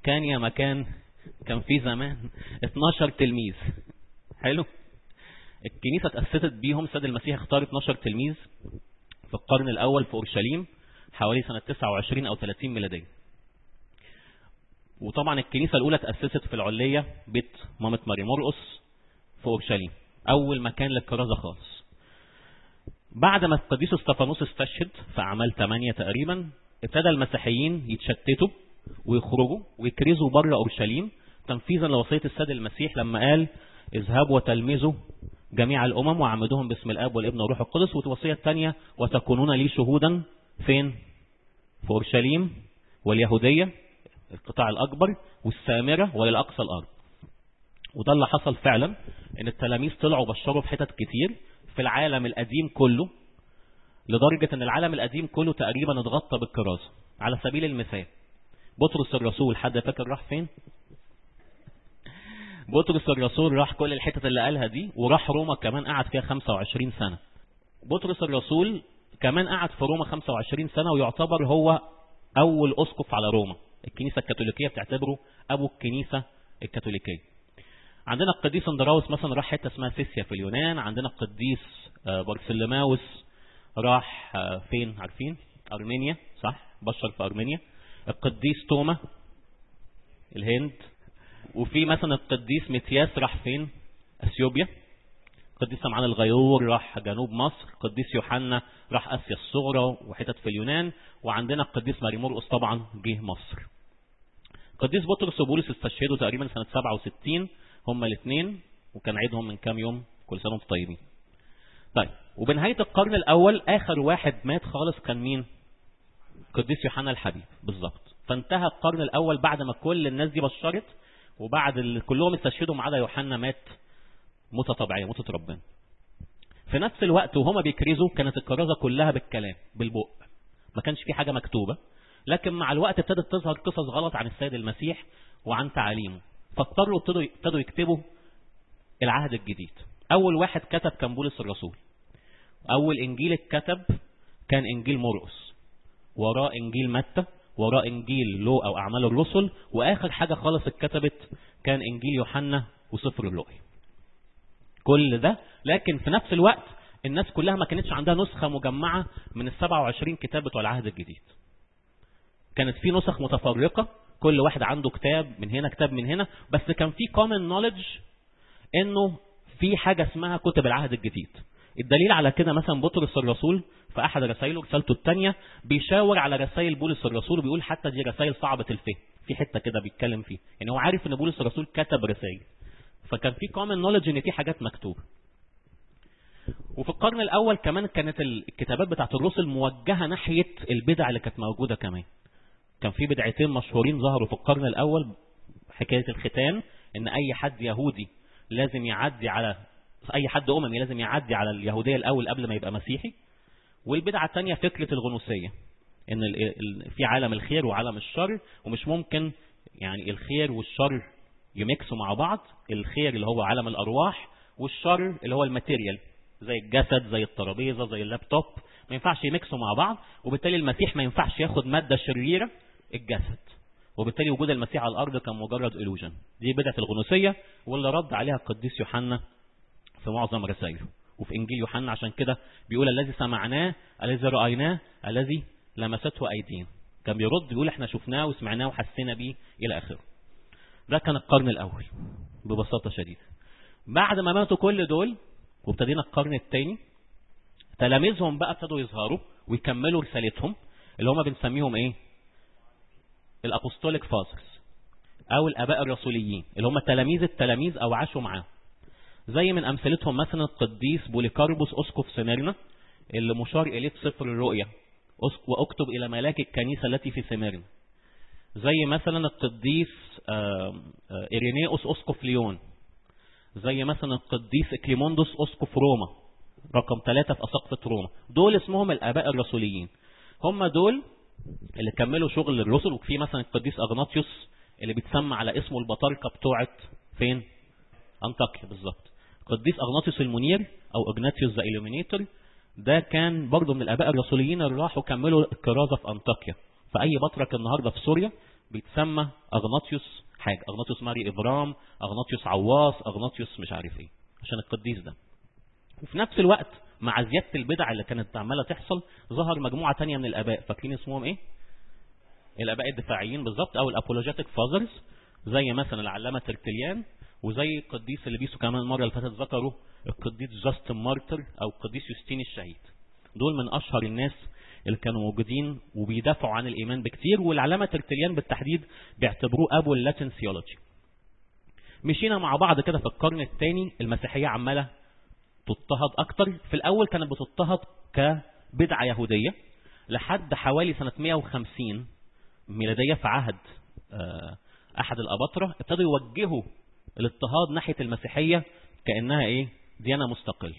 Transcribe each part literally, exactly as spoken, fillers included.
مكان يا مكان كان في زمان اتناشر تلميذ. حلو. الكنيسة تأسست بيهم، السيد المسيح اختار اتناشر تلميذ في القرن الأول في أورشليم حوالي سنة تسعة وعشرين أو ثلاثين ميلادية. وطبعا الكنيسة الأولى تأسست في العلية، بيت مامة ماري مرقس في أورشليم، أول مكان للكرازة خالص. بعد ما القديس استفانوس استشهد في أعمال ثمانية تقريبا، ابتدى المسيحيين يتشتتوا ويخرجوا ويكرزوا بره أورشليم تنفيذا لوصية السيد المسيح لما قال اذهبوا وتلمذوا جميع الأمم وعمدوهم باسم الآب والابن والروح القدس. والوصية الثانية وتكونون لي شهودا فين؟ في أورشليم واليهودية القطاع الأكبر والسامرة وللأقصى الأرض. وده اللي حصل فعلا، ان التلاميذ طلعوا بشروا في حتت كتير في العالم القديم كله، لدرجة ان العالم القديم كله تقريبا اتغطى بالكرازة. على سبيل المثال بطرس الرسول، حد فاكر راح فين؟ بطرس الرسول راح كل الحتت اللي قالها دي، وراح روما كمان قعد فيها خمسة وعشرين سنة. بطرس الرسول كمان قعد في روما خمسة وعشرين سنة، ويعتبر هو أول أسقف على روما. الكنيسة الكاثوليكية بتعتبره أبو الكنيسة الكاثوليكية. عندنا القديس اندراوس مثلا راح حتة اسمها سيسيا في اليونان. عندنا القديس بارسلماوس راح فين عارفين؟ أرمينيا، صح؟ بشر في أرمينيا. القديس توما الهند. وفي مثلا القديس متياس راح فين؟ اثيوبيا. القديس سمعان الغيور راح جنوب مصر. القديس يوحنا راح اسيا الصغرى وحتت في اليونان. وعندنا القديس ماري مرقس طبعا جه مصر. القديس بطرس وبولس استشهدوا تقريبا سنة سبعة وستين هما الاثنين، وكان عيدهم من كام يوم، كل سنة وانتم طيبين. طيب، وبنهاية القرن الاول اخر واحد مات خالص كان مين؟ القديس يوحنا الحبيب بالظبط. فانتهى القرن الاول بعد ما كل الناس دي بشرت، وبعد كلهم استشهدوا ما عدا يوحنا مات موتة طبيعية، موتة ربنا. في نفس الوقت وهما بيكرزوا كانت الكرازة كلها بالكلام بالبق، ما كانش في حاجة مكتوبة. لكن مع الوقت ابتدت تظهر قصص غلط عن السيد المسيح وعن تعاليمه، فاضطروا ابتدوا يكتبوا العهد الجديد. اول واحد كتب كان بولس الرسول. اول انجيل اتكتب كان انجيل مرقس، وراه انجيل متى، وراه انجيل لو او اعمال الرسل، واخر حاجة خالص اتكتبت كان انجيل يوحنا وسفر اللوقي. كل ده، لكن في نفس الوقت الناس كلها ما كانتش عندها نسخة مجمعة من السبعة وعشرين كتاب بتوع العهد الجديد. كانت في نسخ متفرقة، كل واحد عنده كتاب من هنا كتاب من هنا، بس كان في common knowledge انه في حاجة اسمها كتب العهد الجديد. الدليل على كده مثلا بطرس الرسول في احد رسائله رسالته الثانية بيشاور على رسائل بولس الرسول وبيقول حتى دي رسائل صعبة الفهم. في حتة كده بيتكلم فيه، يعني هو عارف ان بولس الرسول كتب رسائل، فكان في common knowledge ان في حاجات مكتوبة. وفي القرن الاول كمان كانت الكتابات بتاعت الرسل موجهة ناحية البدع اللي كانت موجودة. كمان كان في بدعتين مشهورين ظهروا في القرن الاول، حكاية الختان، ان اي حد يهودي لازم يعدي على اي حد اممي لازم يعدي على اليهودية الاول قبل ما يبقى مسيحي. والبدعة الثانية فكرة الغنوصية، ان في عالم الخير وعالم الشر، ومش ممكن يعني الخير والشر يميكسوا مع بعض. الخير اللي هو عالم الارواح، والشر اللي هو الماتيريال زي الجسد زي الترابيزه زي اللابتوب، ما ينفعش يميكسوا مع بعض. وبالتالي المسيح ما ينفعش ياخد مادة شريرة الجسد، وبالتالي وجود المسيح على الارض كان مجرد إلوجن. دي بدعة الغنوصية واللي رد عليها القديس يوحنا في معظم رسائله وفي انجيل يوحنا. عشان كده بيقول الذي سمعناه الذي رأيناه الذي لمسته ايدينا. كان بيرد بيقول احنا شفناه وسمعناه وحسينا بيه الى اخره. ده كان القرن الاول ببساطة شديدة. بعد ما ماتوا كل دول وابتدينا القرن الثاني، تلاميذهم بقى ابتدوا يظهروا ويكملوا رسالتهم اللي هم بنسميهم ايه؟ الابوستوليك فازرز او الاباء الرسوليين، اللي هم تلاميذ التلاميذ او عاشوا معاهم. زي من امثلتهم مثلا القديس بوليكاربوس اسقف سميرنا اللي مشار اليه في سفر الرؤيا، واكتب الى ملاك الكنيسة التي في سميرنا. زي مثلا القديس إيرينيوس اسقف ليون. زي مثلا القديس إكليموندوس اسقف روما رقم ثلاثة في اساقفة روما. دول اسمهم الاباء الرسوليين، هم دول اللي كملوا شغل الرسل. وفي مثلا القديس اغناطيوس اللي بيتسمى على اسمه البطاركة بتوعت فين؟ انطاكيا بالظبط. القديس اغناطيوس المنير او اغناطيوس ذا إليومينيتور ده كان برضه من الاباء الرسوليين اللي راحوا كملوا الكرازة في انطاكيا. فاي بطرك النهارده في سوريا بيتسمى اغناطيوس حاجه، اغناطيوس ماري ابرام، اغناطيوس عواص، اغناطيوس مش عارف ايه، عشان القديس ده. وفي نفس الوقت مع زياده البدع اللي كانت عماله تحصل ظهر مجموعه تانية من الاباء، فاكرين اسمهم ايه؟ الاباء الدفاعيين بالظبط، او الابولوجيتك فازرز، زي مثلا العلامه ترتليان، وزي القديس اللي بيسو كمان المره اللي فاتت ذكروا القديس جاستن مارتر او القديس يوستين الشهيد. دول من اشهر الناس اللي كانوا موجودين وبيدافعوا عن الايمان بكتير، والعلامه ترتليان بالتحديد بيعتبروه ابو اللاتين ثيولوجي. مشينا مع بعض كده في القرن الثاني المسيحيه عماله تضطهد اكتر. في الاول كانت بتضطهد كبدعه يهوديه لحد حوالي سنه مئة وخمسين ميلاديه، في عهد احد الاباطره ابتدوا يوجهوا الاضطهاد ناحيه المسيحيه كانها ايه؟ ديانه مستقله.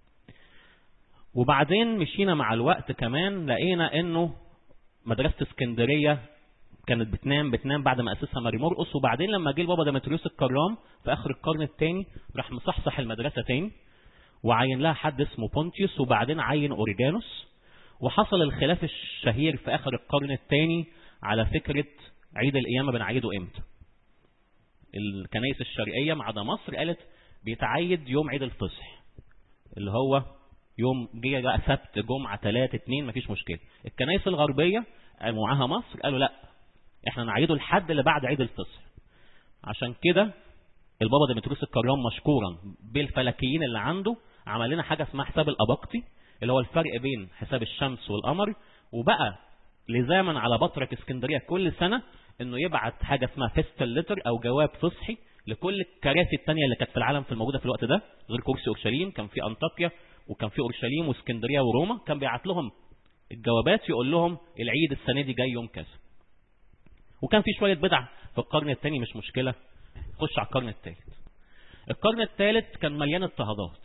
وبعدين مشينا مع الوقت كمان لقينا انه مدرسه اسكندريه كانت بتنام بتنام بعد ما اسسها ماري مرقس، وبعدين لما جه البابا ديمتريوس الكرام في اخر القرن الثاني راح مصحصح المدرسه تاني وعين لها حد اسمه بونتيوس، وبعدين عين اوريجانوس، وحصل الخلاف الشهير في اخر القرن الثاني على فكره عيد القيامه بنعيده امتى. الكنائس الشرقيه ما عدا مصر قالت بيتعيد يوم عيد الفصح، اللي هو يوم جه بقى سبت جمعه ثلاث اثنين مفيش مشكله. الكنائس الغربيه معاها مصر قالوا لا، احنا نعيده الحد اللي بعد عيد الفصح. عشان كده البابا ديمتريوس الكرام مشكورا بالفلكيين اللي عنده عمل لنا حاجه اسمها حساب الاباقطي، اللي هو الفرق بين حساب الشمس والقمر، وبقى لزاما على بطرك اسكندريه كل سنه انه يبعت حاجه اسمها فيستال ليتر او جواب فصحي لكل الكراسي الثانيه اللي كانت في العالم في الموجوده في الوقت ده، غير كرسي اورشليم كان في انطاكيا وكان في اورشليم واسكندريه وروما، كان بيبعت لهم الجوابات يقول لهم العيد السنه دي جاي يوم كذا. وكان في شويه بدع في القرن الثاني مش مشكله، خش على القرن الثالث. القرن الثالث كان مليان اضطهادات.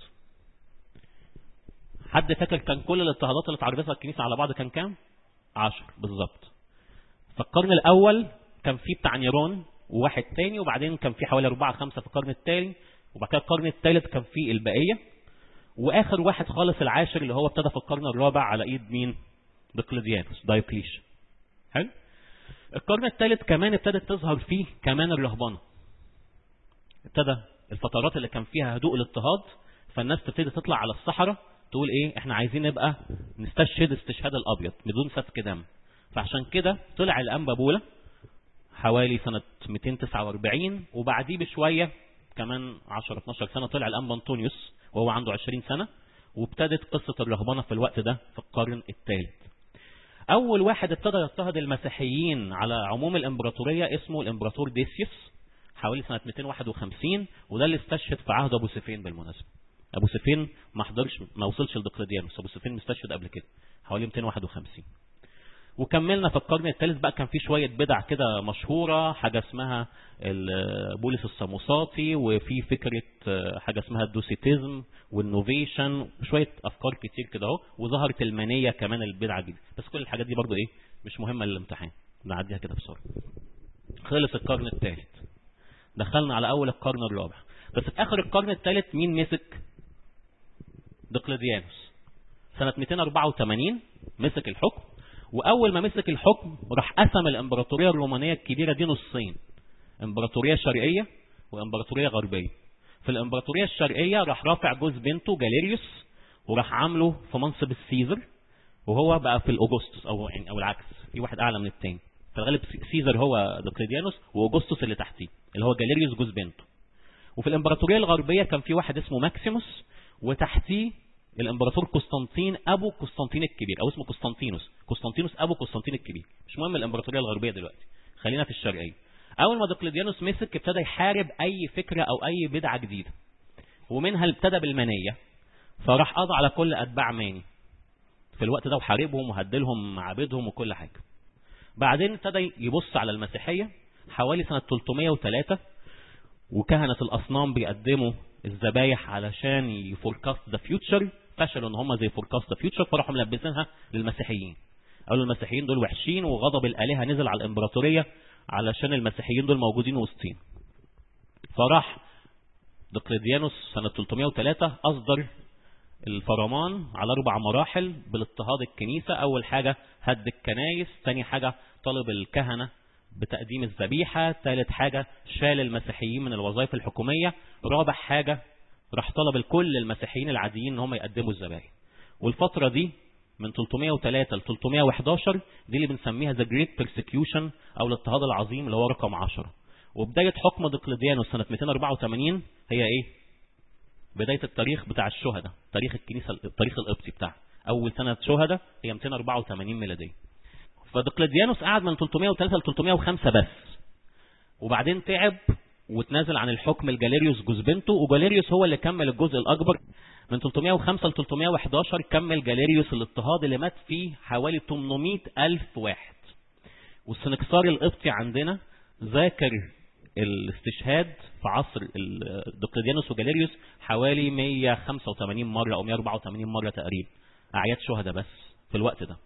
حد فاكر كان كل الاضطهادات اللي اتعرضتها الكنيسه على بعض كان كام؟ عشر بالظبط. فالقرن الاول كان فيه بتاع نيرون وواحد تاني، وبعدين كان فيه حوالي أربعة خمسة في القرن الثاني، وبعد كده القرن الثالث كان فيه البقيه، واخر واحد خالص العاشر اللي هو ابتدى في القرن الرابع على ايد مين؟ دقلديانوس دايوكليشن. حلو. القرن الثالث كمان ابتدت تظهر فيه كمان الرهبنه. ابتدى الفترات اللي كان فيها هدوء الاضطهاد، فالناس تبتدي تطلع على الصحراء تقول ايه؟ احنا عايزين نبقى نستشهد استشهاد الابيض بدون سفك دم. فعشان كده طلع الانبا بولا حوالي سنه مئتين وتسعة وأربعين، وبعديه بشويه كمان عشرة اتناشر سنه طلع الانبا انطونيوس وهو عنده عشرين سنه، وابتدت قصه الرهبنه في الوقت ده في القرن الثالث. اول واحد ابتدى يضطهد المسيحيين على عموم الامبراطوريه اسمه الامبراطور ديسيوس حوالي سنه مئتين وواحد وخمسين، وده اللي استشهد في عهد ابو سفين بالمناسبه. ابو سفين ما حضرش ما وصلش لدقلديانوس، ابو سفين مستشهد قبل كده حوالي مئتين وواحد وخمسين. وكملنا في القرن الثالث بقى كان في شويه بدع كده مشهوره، حاجه اسمها بولس السموساطي، وفي فكره حاجه اسمها الدوسيتيزم والنوفيشن، شويه افكار كتير كده اهو، وظهرت المانيه كمان البدعه دي. بس كل الحاجات دي برضو ايه مش مهمه للامتحان، نعديها كده بسرعه. خلص القرن الثالث، دخلنا على اول القرن الرابع. بس في اخر القرن الثالث مين مسك؟ دقلديانوس. سنه مئتين وأربعة وثمانين مسك الحكم، واول ما مسك الحكم راح قسم الامبراطوريه الرومانيه الكبيره دي نصين، امبراطوريه شرقيه وامبراطوريه غربيه. في الامبراطوريه الشرقيه راح رافع جوز بنته جاليريوس وراح عامله في منصب السيزر، وهو بقى في الاوجوستوس او يعني او العكس، في واحد اعلى من الثاني. في الغالب سيزر هو دقلديانوس واوجوستوس اللي تحتيه اللي هو جاليريوس جوز بنته. وفي الامبراطوريه الغربيه كان في واحد اسمه ماكسيموس، وتحتيه الامبراطور قسطنطين ابو قسطنطين الكبير، او اسمه قسطنطينوس، قسطنطينوس ابو قسطنطين الكبير. مش مهم الامبراطوريه الغربيه دلوقتي، خلينا في الشرقيه. اول ما دقلديانوس مسك ابتدى يحارب اي فكره او اي بدعه جديده، ومنها ابتدى بالمانيه، فراح قضى على كل اتباع ماني في الوقت ده وحاربهم وهدلهم معابدهم وكل حاجه. بعدين ابتدى يبص على المسيحيه حوالي سنه ثلاثمئة وثلاثة، وكهنه الاصنام بيقدموا الذبايح علشان يفوركاست ذا فيوتشر، فشلوا ان هم زي فوركاست ذا فيوتشر، فراحوا ملبسينها للمسيحيين. قالوا المسيحيين دول وحشين، وغضب الالهه نزل على الامبراطوريه علشان المسيحيين دول موجودين وسطين. فراح دقلديانوس سنه ثلاثمئة وثلاثة اصدر الفرمان على اربع مراحل بالاضطهاد الكنيسه. اول حاجه هد الكنايس، ثاني حاجه طلب الكهنه بتقديم الذبيحة. ثالث حاجة شال المسيحيين من الوظائف الحكومية. رابع حاجة راح طلب الكل المسيحيين العاديين ان هم يقدموا الذبائح. والفترة دي من ثلاثمائة وثلاثة ل ثلاثمائة وأحد عشر دي اللي بنسميها The Great Persecution او الاضطهاد العظيم اللي هو رقم عشرة. وبداية حكم دقلديانوس سنة مئتين وأربعة وثمانين هي ايه؟ بداية التاريخ بتاع الشهداء، تاريخ الكنيسة، التاريخ القبطي بتاعها. اول سنة شهداء هي مئتين وأربعة وثمانين ميلادية. فدقلديانوس قعد من ثلاثمائة وثلاثة ل ثلاثمائة وخمسة بس، وبعدين تعب وتنازل عن الحكم لجاليريوس جوز بنته، وجاليريوس هو اللي كمل الجزء الأكبر. من ثلاثمائة وخمسة ل ثلاثمائة وأحد عشر كمل جاليريوس الاضطهاد اللي مات فيه حوالي ثمانمائة ألف واحد. والسنكسار القبطي عندنا ذاكر الاستشهاد في عصر دقلديانوس وجاليريوس حوالي مئة وخمسة وثمانين مرة أو مئة وأربعة وثمانين مرة تقريبا، أعياد شهداء بس في الوقت ده.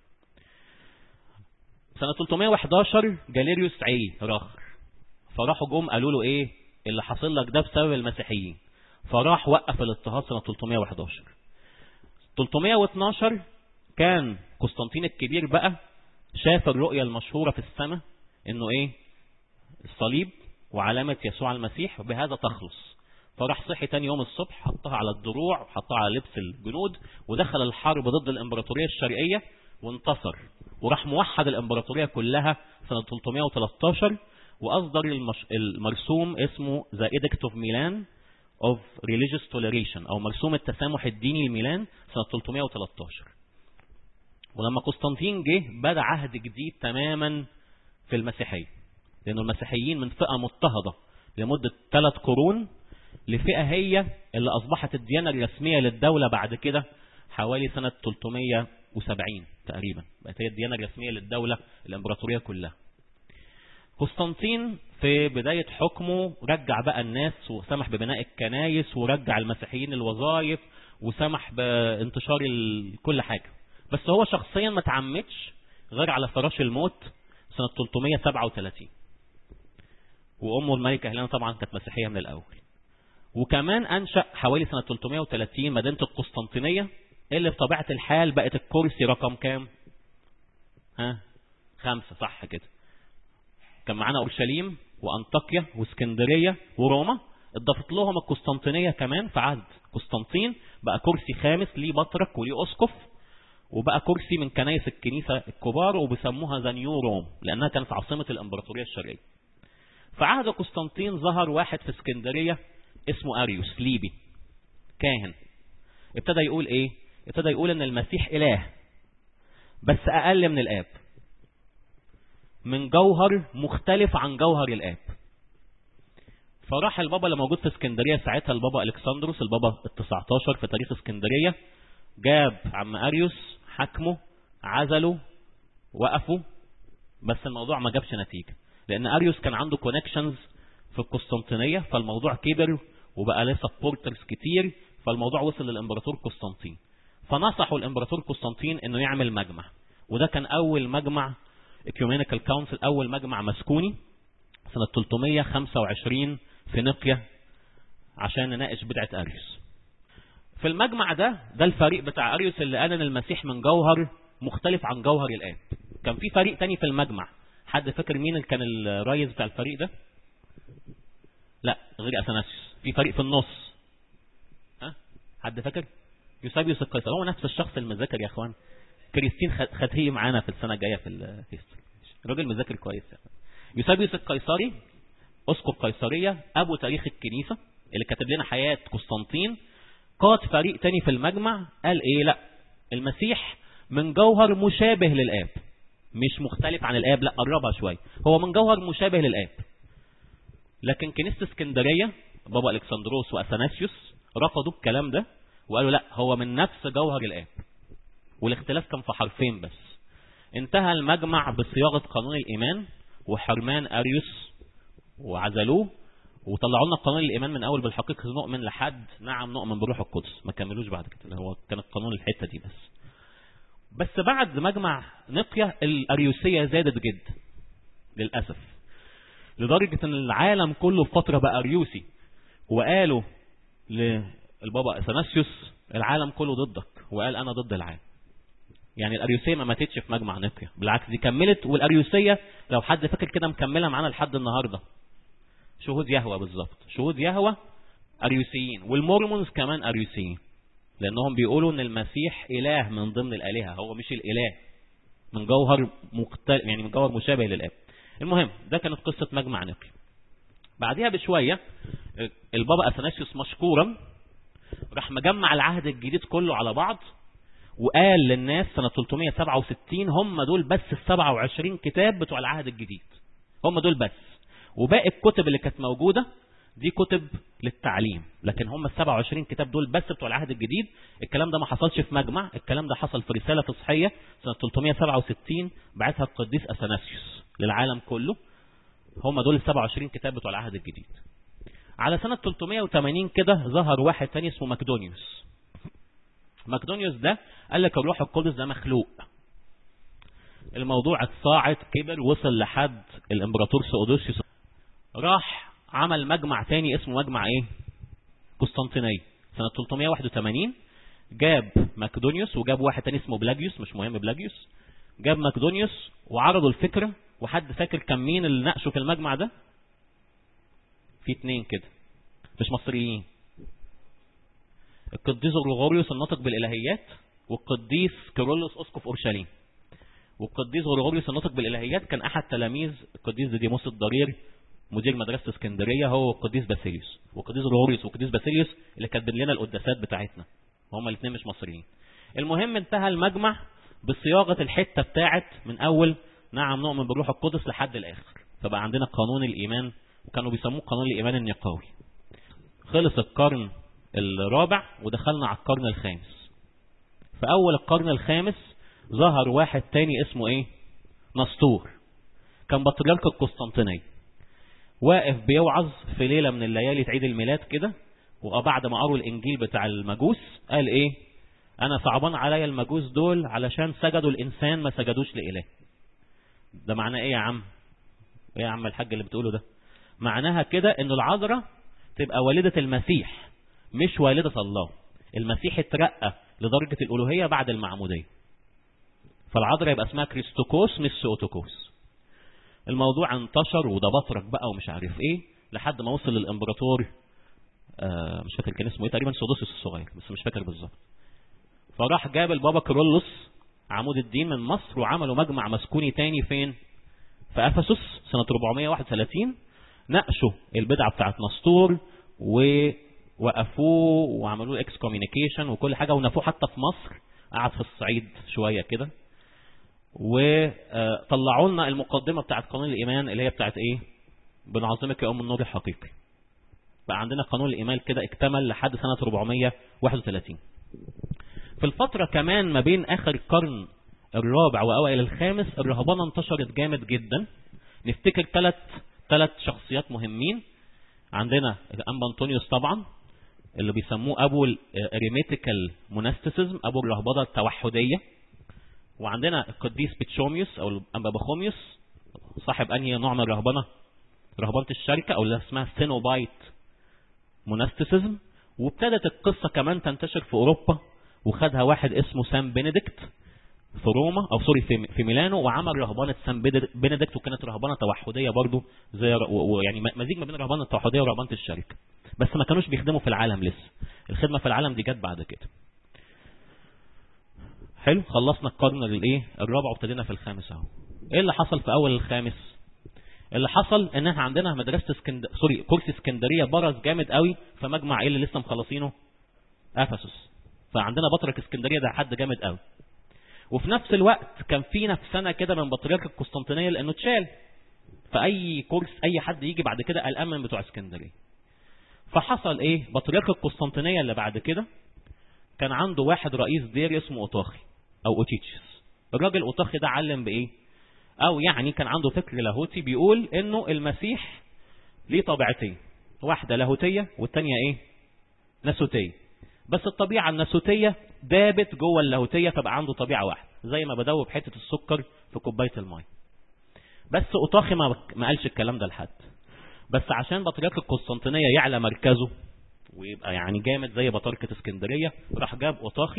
سنة ثلاثمائة وأحد عشر جاليريوس عي راخر، فراحوا جم قالوا له ايه اللي حصل لك ده بسبب المسيحيين، فراح وقف الاضطهاد سنة ثلاثمائة وأحد عشر. ثلاثمائة واثناشر كان قسطنطين الكبير بقى شاف الرؤية المشهورة في السماء انه ايه الصليب وعلامة يسوع المسيح بهذا تخلص، فراح صحي تاني يوم الصبح حطها على الدروع وحطها على لبس الجنود ودخل الحرب ضد الامبراطورية الشرقية وانتصر، وراح موحد الامبراطورية كلها سنة ثلاثمائة وثلاثة عشر، واصدر المش... المرسوم اسمه The Edict of Milan of Religious Toleration او مرسوم التسامح الديني لميلان سنة ثلاثمائة وثلاثة عشر. ولما قسطنطين جه بدا عهد جديد تماما في المسيحية، لأنه المسيحيين من فئة مضطهدة لمدة ثلاث قرون لفئة هي اللي أصبحت الديانة الرسمية للدولة بعد كده حوالي سنة ثلاثمائة وسبعين تقريبا، بقت هي الديانة الرسمية للدولة الإمبراطورية كلها. قسطنطين في بداية حكمه رجع بقى الناس وسمح ببناء الكنايس ورجع المسيحيين الوظائف وسمح بانتشار كل حاجة، بس هو شخصيا ما تعمدش غير على فراش الموت سنة ثلاثمائة وسبعة وثلاثين، وأمه الملكة هيلانا طبعا كانت مسيحية من الأول. وكمان أنشأ حوالي سنة ثلاثمائة وثلاثين مدينة القسطنطينية اللي بطبيعة الحال بقت الكرسي رقم كام؟ ها خمسة صح كده. كان معانا أورشليم وأنطاكيا واسكندرية وروما، اضافت لهم القسطنطينية كمان في عهد قسطنطين، بقى كرسي خامس ليه بطرك وليه أسقف، وبقى كرسي من كنايس الكنيسة الكبار وبسموها ذا نيو روم لأنها كانت عاصمة الإمبراطورية الشرقية. في عهد قسطنطين ظهر واحد في اسكندرية اسمه أريوس ليبي كاهن، ابتدى يقول ايه؟ ابتدى يقول ان المسيح إله بس أقل من الآب، من جوهر مختلف عن جوهر الآب. فراح البابا اللي موجود في اسكندرية ساعتها البابا ألكسندروس البابا التسعة عشر في تاريخ اسكندرية، جاب عم أريوس حكمه عزله وقفوا، بس الموضوع ما جابش نتيجة لأن أريوس كان عنده كونكشنز في القسطنطينية، فالموضوع كبر وبقى له سبورترز كتير، فالموضوع وصل للإمبراطور قسطنطين، فنصحوا الإمبراطور قسطنطين إنه يعمل مجمع، وده كان أول مجمع Ecumenical Council، أول مجمع مسكوني سنة ثلاثمائة وخمسة وعشرين في نقيا عشان نناقش بدعة أريوس. في المجمع ده ده الفريق بتاع أريوس اللي قال ان المسيح من جوهر مختلف عن جوهر الآب. كان في فريق تاني في المجمع، حد فاكر مين اللي كان الرئيس بتاع الفريق ده؟ لا غير أثناسيوس. في فريق في النص، ها حد فاكر؟ يوسابيوس القيصري، هو نفس الشخص المذاكر يا اخوان. كريستين خديه معانا في السنة الجاية في الهيستوري، راجل مذاكر كويس يعني. يوسابيوس القيصري أسقف قيصرية أبو تاريخ الكنيسة اللي كاتب لنا حياة قسطنطين، قاد فريق تاني في المجمع قال ايه؟ لا المسيح من جوهر مشابه للآب، مش مختلف عن الآب، لا قربها شوية، هو من جوهر مشابه للآب. لكن كنيسة اسكندرية بابا ألكسندروس وأثناسيوس رفضوا الكلام ده وقالوا لا هو من نفس جوهر الآب، والاختلاف كان في حرفين بس. انتهى المجمع بصياغة قانون الإيمان وحرمان أريوس وعزلوه وطلعوا لنا قانون الإيمان من أول بالحقيقة نؤمن لحد نعم نؤمن بروح القدس، ما كملوش بعد كده، هو كان القانون الحتة دي بس. بس بعد مجمع نقيا الأريوسية زادت جدا للأسف، لدرجة ان العالم كله في فترة بقى أريوسي، وقالوا للبابا أثناسيوس العالم كله ضدك، وقال أنا ضد العالم. يعني الاريوسيه ما ماتتش في مجمع نقيا، بالعكس دي كملت، والاريوسيه لو حد فاكر كده مكمله معانا لحد النهارده. شهود يهوه بالظبط، شهود يهوه اريوسيين، والمورمونز كمان اريوسيين، لانهم بيقولوا ان المسيح اله من ضمن الالهه، هو مش الاله، من جوهر مختلف يعني من جوهر مشابه للاب. المهم ده كانت قصه مجمع نقيا. بعديها بشويه البابا اثناسيوس مشكورا راح مجمع العهد الجديد كله على بعض، وقال للناس سنة ثلاثمائة وسبعة وستين هم دول بس ال سبعة وعشرين كتاب بتوع العهد الجديد، هم دول بس، وباقي الكتب اللي كانت موجودة دي كتب للتعليم، لكن هم ال سبعة وعشرين كتاب دول بس بتوع العهد الجديد. الكلام ده ما حصلش في مجمع، الكلام ده حصل في رسالة تصحية سنة ثلاثمائة وسبعة وستين بعتها القديس اثناسيوس للعالم كله، هم دول ال سبعة وعشرين كتاب بتوع العهد الجديد. على سنة ثلاثمائة وثمانين كده ظهر واحد تاني اسمه مقدونيوس. مقدونيوس ده قال لك الروح القدس ده مخلوق. الموضوع اتصاعد كبر، وصل لحد الامبراطور سؤدوسيوس، راح عمل مجمع تاني اسمه مجمع ايه؟ قسطنطينية سنة ثلاثمائة وواحد وثمانين. جاب مقدونيوس وجاب واحد تاني اسمه بلاجيوس، مش مهم بلاجيوس، جاب مقدونيوس وعرضوا الفكرة. وحد فاكر كان مين اللي ناقشوا في المجمع ده؟ في اتنين كده مش مصريين، القديس غريغوريوس الناطق بالالهيات، والقديس كيرلس اسقف اورشليم. والقديس غريغوريوس الناطق بالالهيات كان احد تلاميذ القديس ديديموس الضرير مدير مدرسه اسكندريه، هو القديس باسيليوس. والقديس غريغوريوس والقديس باسيليوس اللي كاتبين لنا القداسات بتاعتنا، وهم الاثنين مش مصريين. المهم انتهى المجمع بصياغه الحته بتاعت من اول نعم نؤمن بالروح القدس لحد الاخر، فبقى عندنا قانون الايمان، وكانوا بيسموه قانون الايمان النقاوي. خلص القرن الرابع ودخلنا على القرن الخامس. في اول القرن الخامس ظهر واحد تاني اسمه ايه؟ نسطور، كان بطريرك القسطنطينية، واقف بيوعظ في ليلة من الليالي عيد الميلاد كده، وبعد ما قروا الانجيل بتاع المجوس قال ايه؟ انا صعبان عليا المجوس دول علشان سجدوا الانسان ما سجدوش لإله. ده معناه ايه يا عم؟ ايه يا عم الحاج اللي بتقوله ده؟ معناها كده ان العذراء تبقى والدة المسيح مش والدة الله. المسيح اترقى لدرجة الألوهية بعد المعمودية، فالعذراء يبقى اسمها كريستوكوس مش سوتوكوس. الموضوع انتشر وده بطرك بقى ومش عارف ايه، لحد ما وصل للامبراطور آه مش فاكر كان اسمه ايه، تقريبا سودوسيوس الصغير بس مش فاكر بالظبط. فراح جاب البابا كيرلس عمود الدين من مصر، وعملوا مجمع مسكوني تاني فين؟ في افسس سنة أربعمائة وواحد وثلاثين. ناقشوا البدعة بتاعت نسطور ووقفوه وعملوا له اكس كوميونيكيشن وكل حاجة، ونفوه حتى في مصر، قعد في الصعيد شوية كده، وطلعوا لنا المقدمة بتاعت قانون الإيمان اللي هي بتاعت ايه؟ بنعظمك يا أم النور الحقيقي. بقى عندنا قانون الإيمان كده اكتمل لحد سنة أربعمائة وواحد وثلاثين. في الفترة كمان ما بين آخر القرن الرابع وأوائل الخامس الرهبانة انتشرت جامد جدا. نفتكر ثلاث ثلاث شخصيات مهمين. عندنا الأنبا أنطونيوس طبعا اللي بيسموه أبو الاريميتيكال موناستيسيزم، أبو الرهبانة التوحدية. وعندنا القديس بيتشوميوس أو الأنبا بخوميوس صاحب أنهي نوع من الرهبانة؟ رهبانة الشركة أو اللي اسمها سينوبايت موناستيسيزم. وابتدت القصة كمان تنتشر في أوروبا، وخدها واحد اسمه سان بنديكت في روما او سوري في, في ميلانو، وعمل رهبانه سان بنديكت، وكانت رهبانه توحديه برضو زي ويعني مزيج ما بين الرهبانه التوحديه ورهبانه الشركه، بس ما كانوش بيخدموا في العالم لسه. الخدمه في العالم دي جت بعد كده. حلو، خلصنا القرن الايه الرابع وابتدينا في الخامس اهو. ايه اللي حصل في اول الخامس؟ اللي حصل ان احنا عندنا مدرسه اسكندر سوري كورس اسكندريه برز جامد قوي في مجمع ايه اللي لسه مخلصينه؟ افسس. فعندنا بطرك اسكندريه ده حد جامد قوي. وفي نفس الوقت كان في نفسنا كده من بطريرك القسطنطينيه لانه اتشال، فاي كورس اي حد يجي بعد كده قلقان من بتوع اسكندريه. فحصل ايه؟ بطريرك القسطنطينيه اللي بعد كده كان عنده واحد رئيس دير اسمه اوطاخي او اوتيتشس. الراجل اوطاخي ده علم بايه؟ او يعني كان عنده فكر لاهوتي بيقول انه المسيح ليه طبيعتين، واحده لاهوتيه والثانيه ايه؟ ناسوتيه. بس الطبيعه الناسوتيه دابت جوه اللاهوتيه، فبقى عنده طبيعه واحده، زي ما بدوب حته السكر في كوبايه الماء. بس اوطاخي ما ما قالش الكلام ده لحد، بس عشان بطريرك القسطنطينيه يعلى مركزه ويبقى يعني جامد زي بطريركه اسكندريه، راح جاب اوطاخي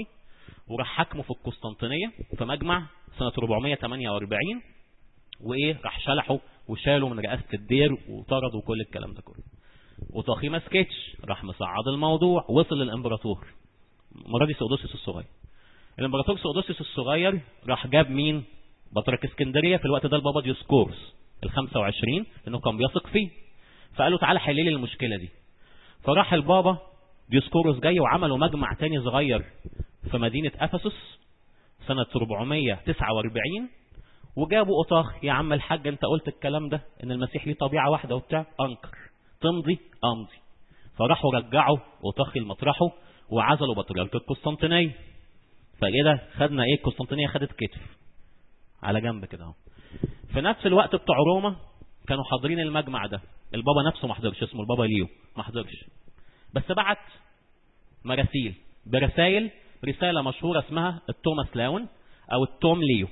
وراح حكمه في القسطنطينية في مجمع سنة أربعمية وتمانية وأربعين، وايه راح شلحه وشاله من رئاسة الدير وطرد وكل الكلام ده كله. وطاخي ما سكتش، راح مصعد الموضوع، وصل للامبراطور المره دي سودوسيوس الصغير. الامبراطور سودوسيوس الصغير راح جاب مين؟ بطرك اسكندريه في الوقت ده البابا ديوسكورس ال خمسة وعشرين، لانه كان بيثق فيه، فقال له تعالى حل لي المشكله دي. فراح البابا ديوسكورس جاي وعملوا مجمع تاني صغير في مدينه افسس سنه أربعمية وتسعة وأربعين، وجابوا اوطاخ، يا عم الحاج انت قلت الكلام ده ان المسيح ليه طبيعه واحده وبتاع، انكر، تمضي امضي. فراحوا رجعوا اوطاخي لمطرحه وعزلوا بطريرك القسطنطينيه. فكده خدنا ايه؟ القسطنطينيه خدت كتف على جنب كده اهو. في نفس الوقت بتوع روما كانوا حاضرين المجمع ده، البابا نفسه ما حضرش، اسمه البابا ليو ما حضرش، بس بعت مراسيل برسائل، رساله مشهوره اسمها التوماس لاون او التوم ليو.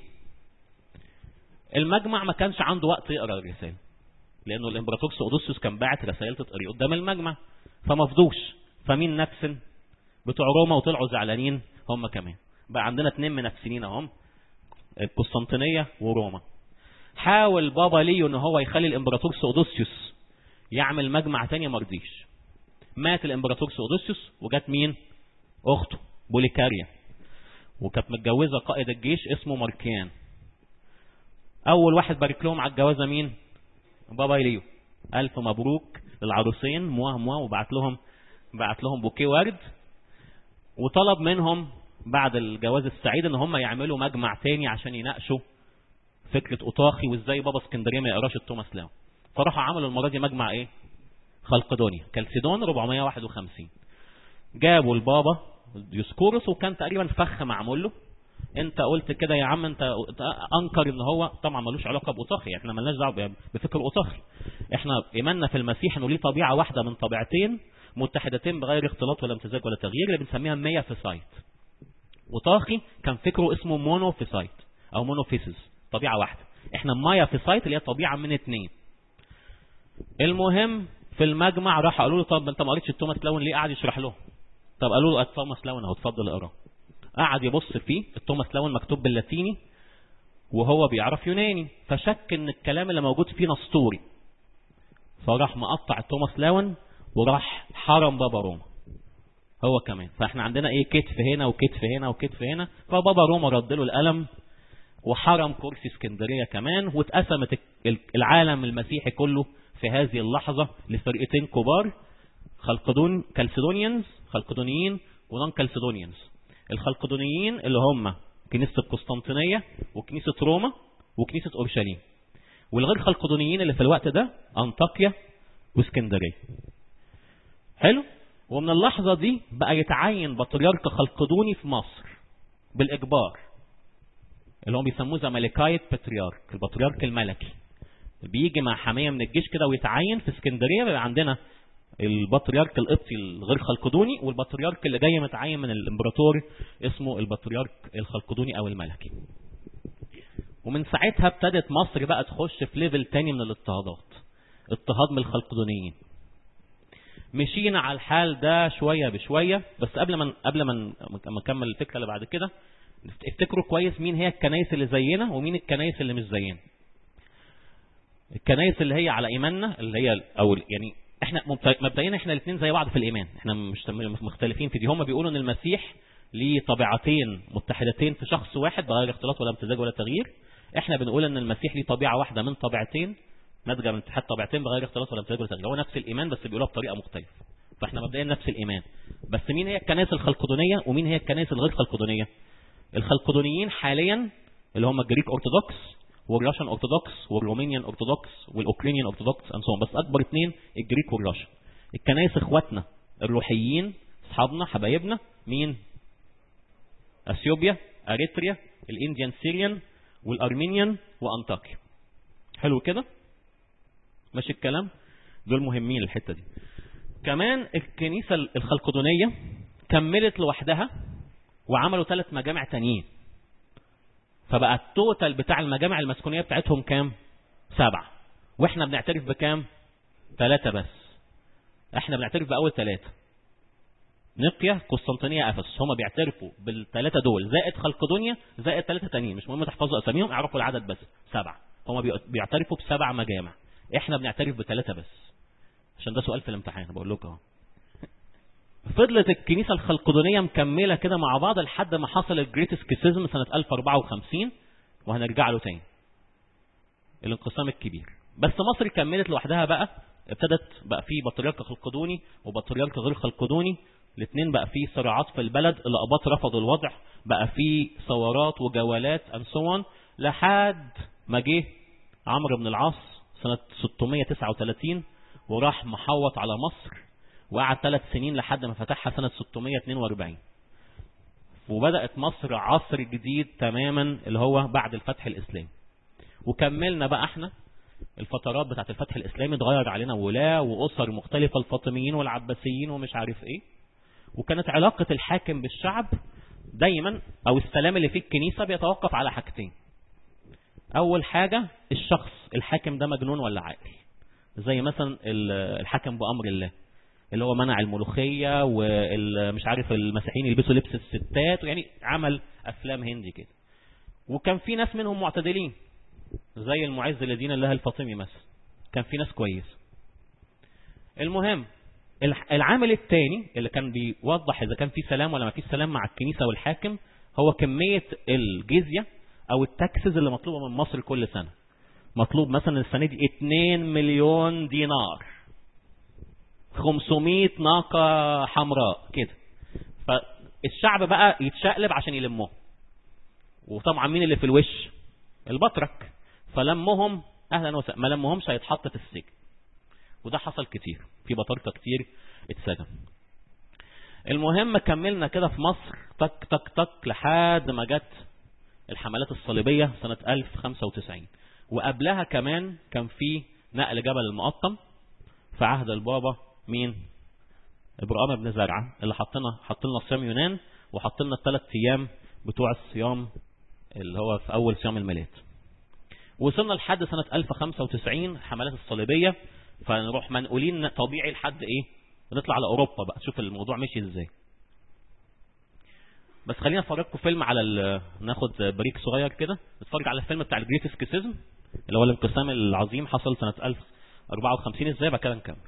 المجمع ما كانش عنده وقت يقرا الرسائل، لانه الامبراطور سودوسيوس كان باعت رسائل تتقري قدام المجمع، فما فضوش. فمين نفسن؟ بتوع روما، وطلعوا زعلانين هم كمان. بقى عندنا اتنين منافسين اهم، القسطنطينيه وروما. حاول بابا ليو ان هو يخلي الامبراطور سودوسيوس يعمل مجمع تاني، ما رضيش. مات الامبراطور سودوسيوس، وجات مين؟ اخته بوليكاريا، وكانت متجوزه قائد الجيش اسمه ماركيان. اول واحد بارك لهم على الجوازه مين؟ بابا ليو. الف مبروك للعروسين مواه مواه، وبعت لهم بعت لهم بوكيه ورد، وطلب منهم بعد الجواز السعيد ان هم يعملوا مجمع تاني عشان يناقشوا فكره اوطاخي وازاي بابا اسكندريه ما يقراش التوماس لاون. فراحوا عملوا المره دي مجمع ايه؟ خلقدونيا، كالسيدون أربعمية وواحد وخمسين. جابوا البابا ديوسكورس، وكان تقريبا فخ معمول له، انت قلت كده يا عم، انت انكر ان هو طبعا ملوش علاقه باوطاخي، احنا مالناش دعوه بفكر اوطاخي، احنا ايماننا في المسيح انه ليه طبيعه واحده من طبيعتين متحدتين بغير اختلاط ولا امتزاج ولا تغيير، اللي بنسميها ميافيسايت. اوطاخي كان فكره اسمه مونوفيسايت او مونوفيسيس، طبيعه واحده. احنا مايافيسايت اللي هي طبيعه من اثنين. المهم في المجمع راح قالوا له طب انت ما قريتش التوماس لاون ليه؟ قعد يشرح لهم. طب قالوا له التوماس لاون اهو، اتفضل اقراه. قعد يبص فيه، التوماس لاون مكتوب باللاتيني وهو بيعرف يوناني، فشك ان الكلام اللي موجود فيه نسطوري، فراح مقطع التوماس لاون وراح حرم بابا روما هو كمان. فاحنا عندنا ايه؟ كتف هنا وكتف هنا وكتف هنا. فبابا روما رد له القلم وحرم كرسي اسكندريه كمان، واتقسمت العالم المسيحي كله في هذه اللحظه لفرقتين كبار، خلقدون كالسيدونيانز، خلقدونيين ونون كالسيدونيانز. الخلقدونيين اللي هم كنيسه القسطنطينيه وكنيسه روما وكنيسه اورشليم، والغير خلقدونيين اللي في الوقت ده انطاكيا واسكندريه. حلو. ومن اللحظه دي بقى يتعين بطريرك خلقدوني في مصر بالاجبار، اللي هم بيسموه زمالكاية بطريرك، البطريرك الملكي. بيجي مع حمايه من الجيش كده ويتعين في اسكندريه. بيبقى عندنا البطريرك القبطي الغير خلقدوني، والبطريرك اللي جاي متعين من الامبراطور اسمه البطريرك الخلقدوني او الملكي. ومن ساعتها ابتدت مصر بقى تخش في ليفل تاني من الاضطهادات، اضطهاد من الخلقدونيين. مشينا على الحال ده شويه بشويه، بس قبل ما قبل ما نكمل الفكره اللي بعد كده، افتكروا كويس مين هي الكنائس اللي زينا ومين الكنائس اللي مش زينا. الكنائس اللي هي على ايماننا، اللي هي او يعني احنا مبدئيا احنا الاثنين زي بعض في الايمان، احنا مش مختلفين في دي. هم بيقولوا ان المسيح ليه طبيعتين متحدتين في شخص واحد بغير اختلاط ولا امتزاج ولا تغيير. احنا بنقول ان المسيح ليه طبيعه واحده من طبيعتين، ناتجه من اتحاد طبيعتين بغير اختلاط ولا امتزاج ولا تغيير. هو نفس الايمان بس بيقولوها بطريقه مختلفه. فاحنا مبدئيا نفس الايمان. بس مين هي الكنائس الخلقدونيه ومين هي الكنائس الغير خلقدونيه؟ الخلقدونيين حاليا اللي هم الجريك اورثودوكس والراشن اورثودوكس والرومانيان اورثودوكس والاوكرانيان اورثودوكس انسون، بس اكبر اثنين الجريك والراشن. الكنائس اخواتنا الروحيين اصحابنا حبايبنا مين؟ اثيوبيا، اريتريا، الانديان سيريان والارمينيان وانطاكيا. حلو كده ماشي الكلام؟ دول مهمين الحته دي. كمان الكنيسه الخلقدونيه كملت لوحدها وعملوا ثلاث مجامع تانيين، فبقى التوتال بتاع المجامع المسكونيه بتاعتهم كام؟ سبعه، واحنا بنعترف بكام؟ ثلاثه بس. احنا بنعترف باول ثلاثه. نقيا، قسطنطينية، افسس. هم بيعترفوا بالثلاثه دول زائد خلقدونيا زائد ثلاثه تانيين، مش مهم تحفظوا اساميهم، اعرفوا العدد بس سبعه. هم بيعترفوا بسبع مجامع، احنا بنعترف بثلاثه بس، عشان ده سؤال في الامتحان بقول لكم اهو. فضلت الكنيسه الخلقدونيه مكمله كده مع بعض لحد ما حصل الجريت سكيسيزم سنه ألف وأربعة وخمسين، وهنرجع له تاني، الانقسام الكبير. بس مصر كملت لوحدها بقى، ابتدت بقى في بطريرك خلقدوني وبطريرك غير خلقدوني، الاثنين بقى في صراعات في البلد، الأقباط رفضوا الوضع، بقى في ثورات وجولات انسوان، لحد ما جه عمرو بن العاص سنة ستمائة وتسعة وثلاثين وراح محوط على مصر، وقعد ثلاث سنين لحد ما فتحها سنة ستمائة واثنين وأربعين، وبدأت مصر عصر جديد تماما اللي هو بعد الفتح الإسلامي. وكملنا بقى احنا الفترات بتاعت الفتح الإسلامي، اتغير علينا ولاة وأسر مختلفة، الفاطميين والعباسيين ومش عارف ايه، وكانت علاقة الحاكم بالشعب دايما او السلام اللي في الكنيسة بيتوقف على حاجتين. اول حاجة الشخص الحاكم ده مجنون ولا عاقل، زي مثلا الحاكم بأمر الله اللي هو منع الملوخية ومش عارف المسيحيين يلبسوا لبس الستات، يعني عمل افلام هندي كده. وكان في ناس منهم معتدلين زي المعز لدين الله الفاطمي مثلا، كان في ناس كويس. المهم العامل الثاني اللي كان بيوضح اذا كان في سلام ولا ما في سلام مع الكنيسة والحاكم هو كمية الجزية او التاكسز اللي مطلوبة من مصر كل سنة. مطلوب مثلا السنة دي اتنين مليون دينار، خمسمائة ناقة حمراء كده، فالشعب بقى يتشقلب عشان يلموه. وطبعا مين اللي في الوش؟ البطرك. فلمهم اهلا وسهلا، ما لمهمش هيتحط في السجن. وده حصل كتير، في بطاركة كتير اتسجن. المهم كملنا كده في مصر تك تك تك لحد ما جت الحملات الصليبية سنة ألف وخمسة وتسعين، وقبلها كمان كان في نقل جبل المقطم في عهد البابا مين؟ إبراهيم بن زرعة، اللي حطنا حطلنا صيام يونان، وحطلنا الثلاث ايام بتوع الصيام اللي هو في اول صيام الميلاد. وصلنا لحد سنة ألف وخمسة وتسعين الحملات الصليبية، فنروح منقولين طبيعي لحد ايه؟ نطلع على اوروبا بقى، تشوف الموضوع ماشي ازاي. بس خلينا افرجكم فيلم على ناخد بريك صغير كده نتفرج على الفيلم بتاع الجريت سكيسيزم اللي هو الانقسام العظيم، حصل سنة ألف وأربعة وخمسين ازاي، بعد كده نكمل.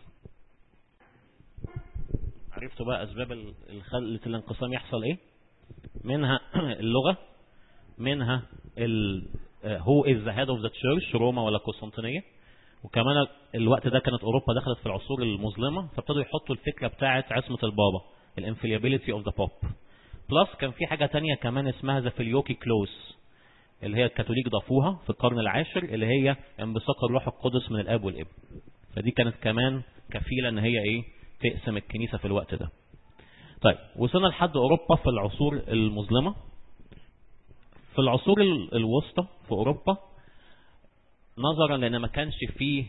عرفتوا بقى اسباب اللي خلت الانقسام يحصل ايه؟ منها اللغة، منها ال هو از ذا هيد اوف ذا تشيرش، روما ولا قسطنطينية. وكمان الوقت ده كانت اوروبا دخلت في العصور المظلمة، فابتدوا يحطوا الفكرة بتاعة عصمة البابا، الانفليابيليتي اوف ذا بوب. بلس كان في حاجة تانية كمان اسمها ذا فيليوكي كلوز، اللي هي الكاثوليك ضافوها في القرن العاشر، اللي هي انبثاق الروح القدس من الاب والابن. فدي كانت كمان كفيلة ان هي ايه؟ تقسم الكنيسة في الوقت ده. طيب وصلنا لحد اوروبا في العصور المظلمة. في العصور الوسطى في اوروبا، نظرا لان ما كانش فيه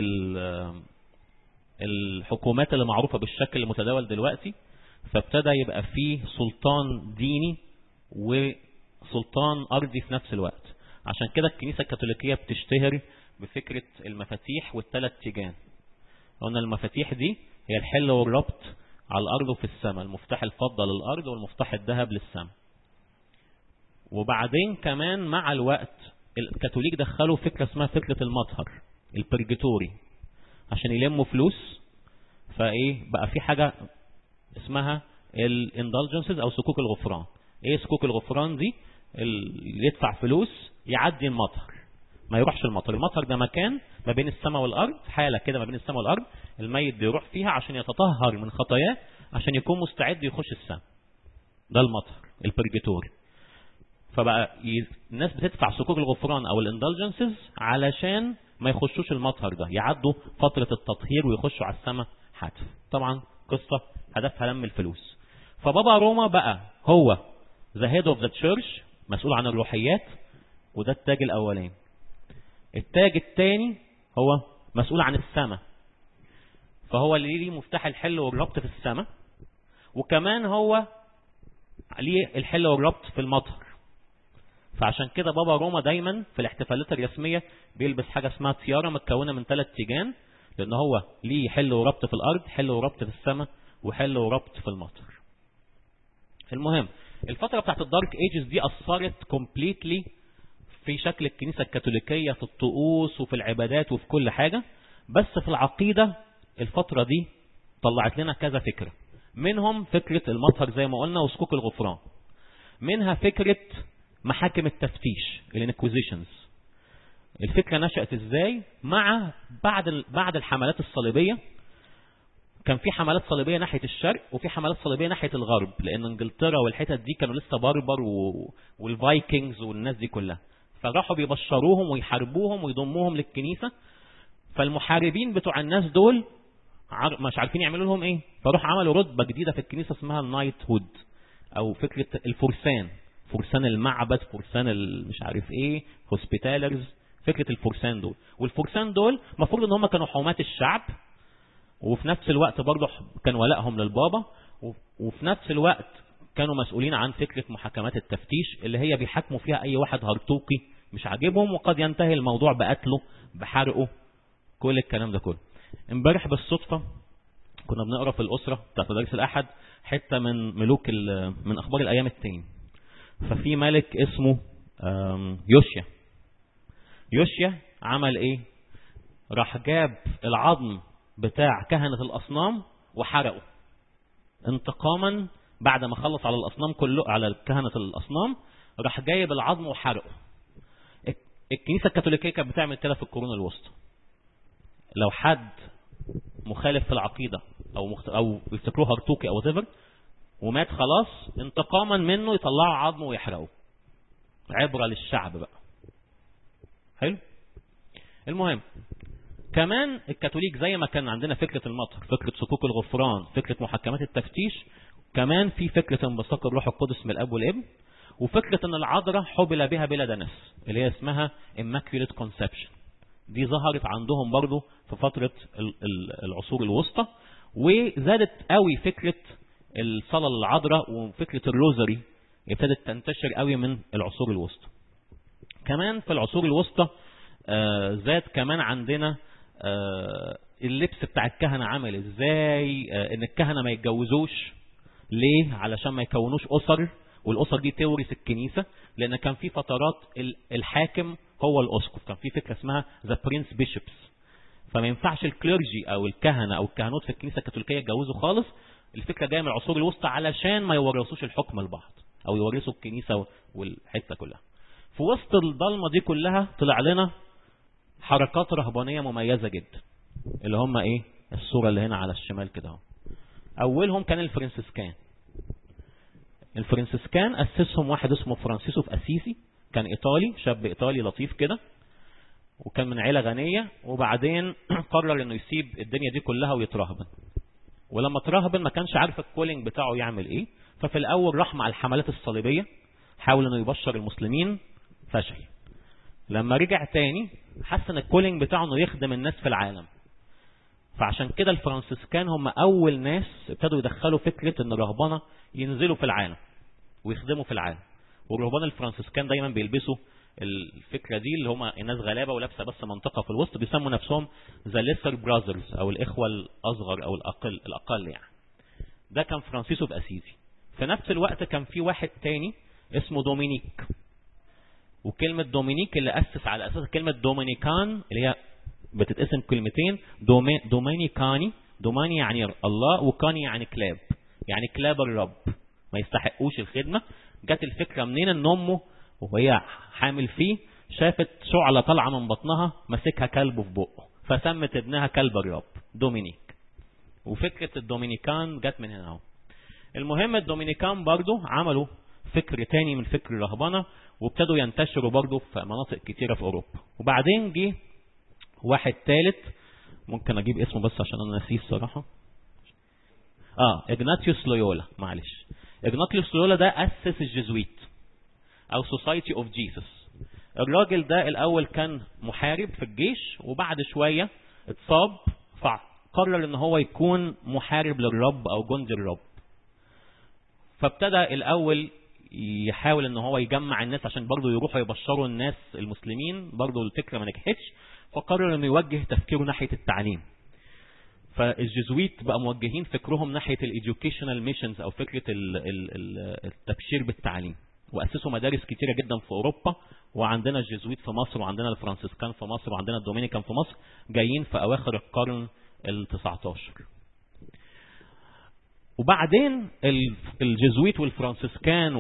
الحكومات اللي معروفة بالشكل المتداول دلوقتي، فابتدى يبقى فيه سلطان ديني وسلطان ارضي في نفس الوقت. عشان كده الكنيسة الكاثوليكية بتشتهر بفكرة المفاتيح والثلاث تيجان. قلنا المفاتيح دي هي الحل والربط على الارض وفي السماء، المفتاح الفضة للارض والمفتاح الذهب للسماء. وبعدين كمان مع الوقت الكاثوليك دخلوا فكرة اسمها فكرة المطهر، البرجيتوري، عشان يلموا فلوس. فايه بقى في حاجة اسمها الاندلجنسز او صكوك الغفران. ايه صكوك الغفران دي؟ اللي يدفع فلوس يعدي المطهر، ما يروحش المطهر. المطهر ده مكان ما بين السماء والارض، حالة كده ما بين السماء والارض، الميت بيروح فيها عشان يتطهر من خطاياه عشان يكون مستعد يخش السماء. ده المطهر البرجيتوري. فبقى الناس بتدفع صكوك الغفران او الاندلجنسز علشان ما يخشوش المطهر ده، يعدوا فترة التطهير ويخشوا على السماء حتف. طبعا قصة هدفها لم الفلوس. فبابا روما بقى هو the head of the church، مسؤول عن الروحيات، وده التاج الاولاني. التاج الثاني هو مسؤول عن السماء، فهو اللي ليه مفتاح الحل والربط في السماء، وكمان هو ليه الحل والربط في المطهر. فعشان كده بابا روما دايما في الاحتفالات الرسمية بيلبس حاجة اسمها تيارة متكونة من ثلاث تيجان، لان هو ليه حل وربط في الارض، حل وربط في السماء، وحلوا ربط في المطر. المهم الفترة بتاعت الدارك ايجز دي اثرت كومبليتلي في شكل الكنيسة الكاثوليكية، في الطقوس وفي العبادات وفي كل حاجة. بس في العقيدة الفترة دي طلعت لنا كذا فكرة، منهم فكرة المطهر زي ما قلنا وصكوك الغفران، منها فكرة محاكم التفتيش الانكويزيشنز. الفكرة نشأت ازاي؟ مع بعد بعد الحملات الصليبية كان في حملات صليبية ناحية الشرق وفي حملات صليبية ناحية الغرب، لان انجلترا والحتت دي كانوا لسه بربر و... والفايكنجز والناس دي كلها، فراحوا بيبشروهم ويحاربوهم ويضموهم للكنيسة. فالمحاربين بتوع الناس دول مش عارفين يعملوا لهم ايه، فروح عملوا رتبة جديدة في الكنيسة اسمها النايت هود، او فكرة الفرسان، فرسان المعبد، فرسان مش عارف ايه، هوسبيتالرز، فكرة الفرسان دول. والفرسان دول مفروض ان هم كانوا حماة الشعب، وفي نفس الوقت برضه كان ولائهم للبابا، وفي نفس الوقت كانوا مسؤولين عن فكرة محاكمات التفتيش اللي هي بيحاكموا فيها اي واحد هرطوقي مش عاجبهم، وقد ينتهي الموضوع بقتله بحرقه، كل الكلام ده كله. امبارح بالصدفة كنا بنقرا في الأسرة بتاعت مدارس الأحد حتة من ملوك من أخبار الأيام التاني، ففي ملك اسمه يوشيا. يوشيا عمل ايه؟ راح جاب العظم بتاع كهنة الأصنام وحرقه انتقاما. بعد ما خلص على الأصنام كله، على كهنة الأصنام، راح جايب العظم وحرقه. الكنيسة الكاثوليكية كانت بتعمل كده في القرون الوسطى. لو حد مخالف في العقيدة او مخت... او يفتكروه هرطوقي او whatever ومات خلاص، انتقاما منه يطلعوا عظمه ويحرقوه، عبرة للشعب بقى. حلو. المهم كمان الكاثوليك زي ما كان عندنا فكرة المطهر، فكرة صكوك الغفران، فكرة محاكمات التفتيش، كمان في فكرة انبثاق الروح القدس من الاب والابن، وفكرة ان العذراء حبل بها بلا دنس اللي هي اسمها immaculate conception. دي ظهرت عندهم برضو في فترة العصور الوسطى، وزادت قوي فكرة الصلاة للعذراء وفكرة الروزري ابتدت تنتشر قوي من العصور الوسطى. كمان في العصور الوسطى آه زاد كمان عندنا آه اللبس بتاع الكهنة عمل ازاي، آه ان الكهنة ما يتجوزوش. ليه؟ علشان ما يكونوش أسر، والأسر دي تورث الكنيسة، لأن كان في فترات الحاكم هو الأسقف، كان في فكرة اسمها the prince bishops، فما ينفعش الكليرجي أو الكهنة أو الكهنوت في الكنيسة الكاثوليكية يتجوزوا خالص. الفكرة جاية من العصور الوسطى علشان ما يورثوش الحكم لبعض أو يورثوا الكنيسة والحتة كلها. في وسط الضلمة دي كلها طلع لنا حركات رهبانية مميزة جدا، اللي هم ايه؟ الصورة اللي هنا على الشمال كده. أولهم كان الفرنسيسكان. الفرنسيسكان أسسهم واحد اسمه فرانسيسو في أسيسي، كان إيطالي، شاب إيطالي لطيف كده، وكان من عيلة غنية، وبعدين قرر إنه يسيب الدنيا دي كلها ويترهبن. ولما ترهبن ما كانش عارف الكولينج بتاعه يعمل إيه، ففي الأول راح مع الحملات الصليبية، حاول إنه يبشر المسلمين، فشل. لما رجع تاني حس إن الكولينج بتاعه إنه يخدم الناس في العالم، فعشان كده الفرنسيسكان هم أول ناس ابتدوا يدخلوا فكرة إن الرهبنة ينزلوا في العالم ويخدموا في العالم. والرهبان الفرنسيسكان دايما بيلبسوا الفكرة دي، اللي هم الناس غلابة ولابسة بس منطقة في الوسط، بيسموا نفسهم The Lesser Brothers أو الإخوة الأصغر أو الأقل الأقل يعني. ده كان فرانسيسو بأسيسي. في نفس الوقت كان في واحد تاني اسمه دومينيك، وكلمة دومينيك اللي أسس على أساس كلمة دومينيكان اللي هي بتتقسم كلمتين، دومي دومينيكاني، دوماني يعني الله، وكاني يعني كلاب، يعني كلاب الرب ما يستحقوش الخدمة. جت الفكرة منين؟ ان امه وهي حامل فيه شافت شعلة طالعة من بطنها مسكها كلبه في بقه، فسمت ابنها كلب الرب دومينيك. وفكرة الدومينيكان جت من هنا اهو. المهم الدومينيكان برضو عملوا فكر تاني من فكر الرهبنة، وابتدوا ينتشروا برضو في مناطق كتيرة في اوروبا. وبعدين جه واحد ثالث، ممكن اجيب اسمه بس عشان انا نسيه الصراحة. اه إغناطيوس لويولا، معلش. إغناطيوس لويولا ده أسس الجزويت أو Society of Jesus. الراجل ده الأول كان محارب في الجيش، وبعد شوية اتصاب فقرر إن هو يكون محارب للرب أو جندي الرب. فابتدى الأول يحاول إن هو يجمع الناس عشان برضو يروحوا يبشروا الناس المسلمين، برضو الفكرة ما نجحتش، فقرر إنه يوجه تفكيره ناحية التعليم. فالجزويت بقى موجهين فكرهم ناحية الإيديوكيشنال ميشنز أو فكرة التبشير بالتعليم، وأسسوا مدارس كتيرة جدا في أوروبا. وعندنا الجزويت في مصر، وعندنا الفرانسيسكان في مصر، وعندنا الدومينيكان في مصر، جايين في أواخر القرن التسعتاشر. وبعدين الجزويت والفرانسيسكان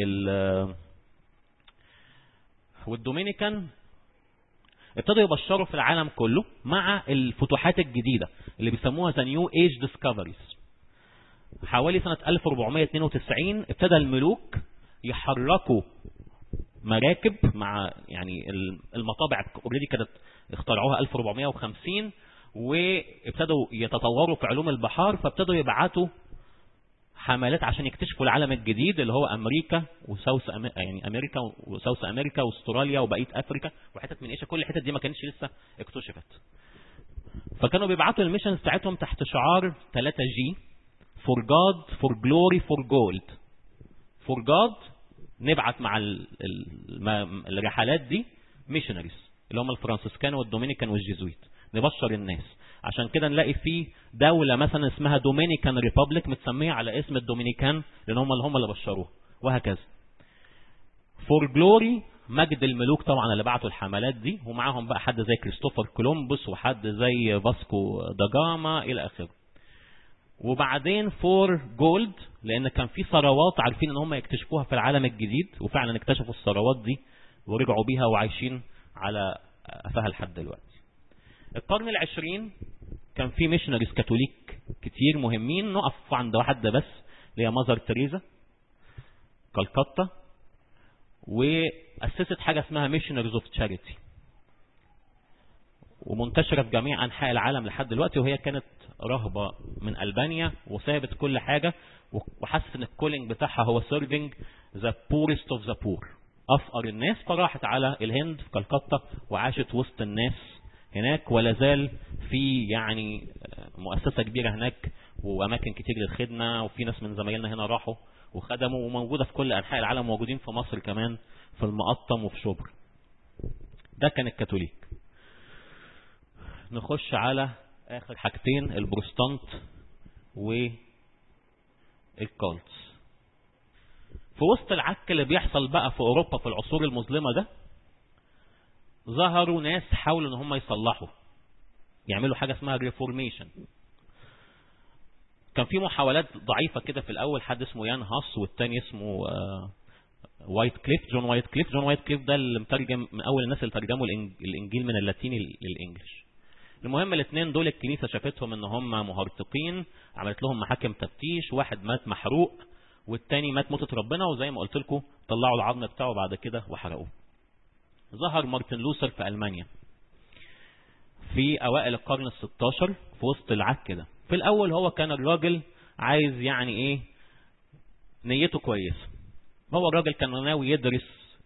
والدومينيكان ابتدوا يبشروا في العالم كله مع الفتوحات الجديدة اللي بيسموها The New Age Discoveries. حوالي سنة ألف وأربعمائة واثنين وتسعين ابتدى الملوك يحركوا مراكب مع يعني المطابع اوريدي كانت اخترعوها ألف وأربعمائة وخمسين، وابتدوا يتطوروا في علوم البحار، فابتدوا يبعتوا حملات عشان يكتشفوا العالم الجديد اللي هو امريكا وساوث أم... يعني امريكا وساوث امريكا واستراليا وبقيه افريكا وحتت من ايشيا. كل الحتت دي ما كانتش لسه اكتشفت. فكانوا بيبعتوا الميشنز بتاعتهم تحت شعار ثلاثة جي: فور جاد، فور جلوري، فور جولد. فور جاد نبعت مع ال... ال... الرحلات دي ميشنريز اللي هم الفرانسيسكان والدومينيكان والجيزويت، نبشر الناس. عشان كده نلاقي في دولة مثلا اسمها دومينيكان ريبابليك متسمية على اسم الدومينيكان لان هم اللي هم اللي بشروها، وهكذا. فور جلوري مجد الملوك طبعا اللي بعتوا الحملات دي، ومعاهم بقى حد زي كريستوفر كولومبوس وحد زي فاسكو داجاما الى اخره. وبعدين فور جولد لان كان في ثروات عارفين ان هم يكتشفوها في العالم الجديد، وفعلا اكتشفوا الثروات دي ورجعوا بيها وعايشين على قفاها لحد دلوقتي. القرن العشرين كان في ميشنريز كاثوليك كتير مهمين، نقف عند واحدة بس اللي هي ماذر تريزا كالكتا، وأسست حاجة اسمها ميشنريز اوف تشاريتي، ومنتشرة في جميع أنحاء العالم لحد دلوقتي. وهي كانت رهبة من ألبانيا وسابت كل حاجة وحست ان الكولينج بتاعها هو serving the poorest of the poor، أفقر الناس. فراحت على الهند في كالكتا وعاشت وسط الناس هناك، ولا زال في يعني مؤسسة كبيرة هناك وأماكن كتير للخدمة، وفي ناس من زمايلنا هنا راحوا وخدموا، وموجودة في كل أنحاء العالم، موجودين في مصر كمان في المقطم وفي شبر. ده كان الكاثوليك. نخش على آخر حاجتين، البروستانت والكالتس. في وسط العك اللي بيحصل بقى في أوروبا في العصور المظلمة ده، ظهروا ناس حاولوا ان هم يصلحوا، يعملوا حاجة اسمها ريفورميشن. كان في محاولات ضعيفة كده في الاول، حد اسمه يان هاس والتاني اسمه وايت كليف، جون وايت كليف. جون وايت كليف ده اللي مترجم من اول الناس اللي ترجموا الانجيل من اللاتيني للانجليش. المهم الاثنين دول الكنيسة شافتهم ان هم مهرطقين، عملت لهم محاكم تفتيش، واحد مات محروق والتاني مات موتة ربنا، وزي ما قلت لكم طلعوا العظم بتاعه بعد كده وحرقوه. ظهر مارتن لوثر في ألمانيا في أوائل القرن الستاشر في وسط العك ده. في الأول هو كان الراجل عايز يعني إيه، نيته كويسة. هو الراجل كان ناوي يدرس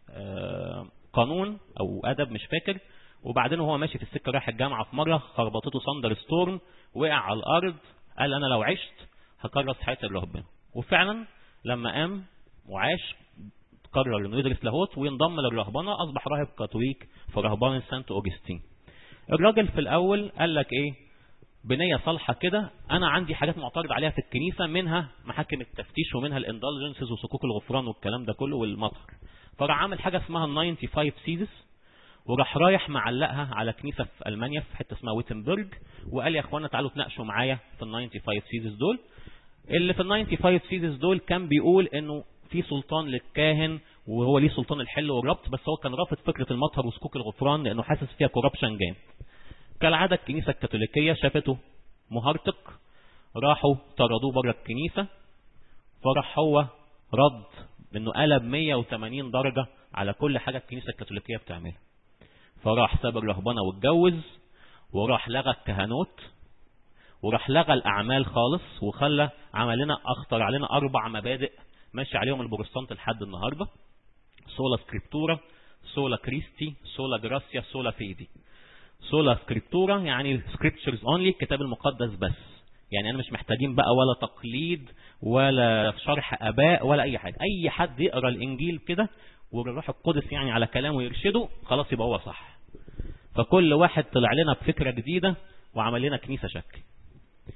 قانون أو أدب مش فاكر، وبعدين هو ماشي في السكة رايح الجامعة في مرة خربطته ساندر ستورم، وقع على الأرض، قال أنا لو عشت هكرس حياتي لربنا. وفعلا لما قام وعاش قرر انه يدرس لاهوت وينضم للرهبنه، اصبح راهب كاثوليك في رهبان سانت اوجستين. الراجل في الاول قال لك ايه، بنيه صالحه كده، انا عندي حاجات معترض عليها في الكنيسه، منها محاكم التفتيش ومنها الاندلجنسز وصكوك الغفران والكلام ده كله والمطهر. فراح عامل حاجه اسمها ال خمسة وتسعين سيزس، وراح رايح معلقها على كنيسه في المانيا في حته اسمها ويتنبرج، وقال يا اخوانا تعالوا تناقشوا معايا في ال خمسة وتسعين سيزس دول. اللي في ال خمسة وتسعين سيزس دول كان بيقول انه في سلطان للكاهن وهو ليه سلطان الحل والربط، بس هو كان رافض فكرة المطهر وسكوك الغفران لأنه حاسس فيها كوربشن جامد. كالعادة الكنيسة الكاثوليكية شافته مهرطق، راحوا طردوه بره الكنيسة، فرح هو رد انه قلب مية وتمانين درجة على كل حاجة الكنيسة الكاثوليكية بتعملها. فراح ساب الرهبنة واتجوز، وراح لغى الكهنوت، وراح لغى الأعمال خالص، وخلى عمل لنا أخطر علينا أربع مبادئ ماشي عليهم البروتستانت لحد النهارده: سولا سكريبتورا، سولا كريستي، سولا جراسيا، سولا فيدي. سولا سكريبتورا يعني سكريبتشرز اونلي، الكتاب المقدس بس، يعني انا مش محتاجين بقى ولا تقليد ولا شرح اباء ولا اي حاجه، اي حد يقرا الانجيل كده والروح القدس يعني على كلامه يرشده خلاص يبقى هو صح. فكل واحد طلع لنا بفكره جديده وعمل لنا كنيسه شكل.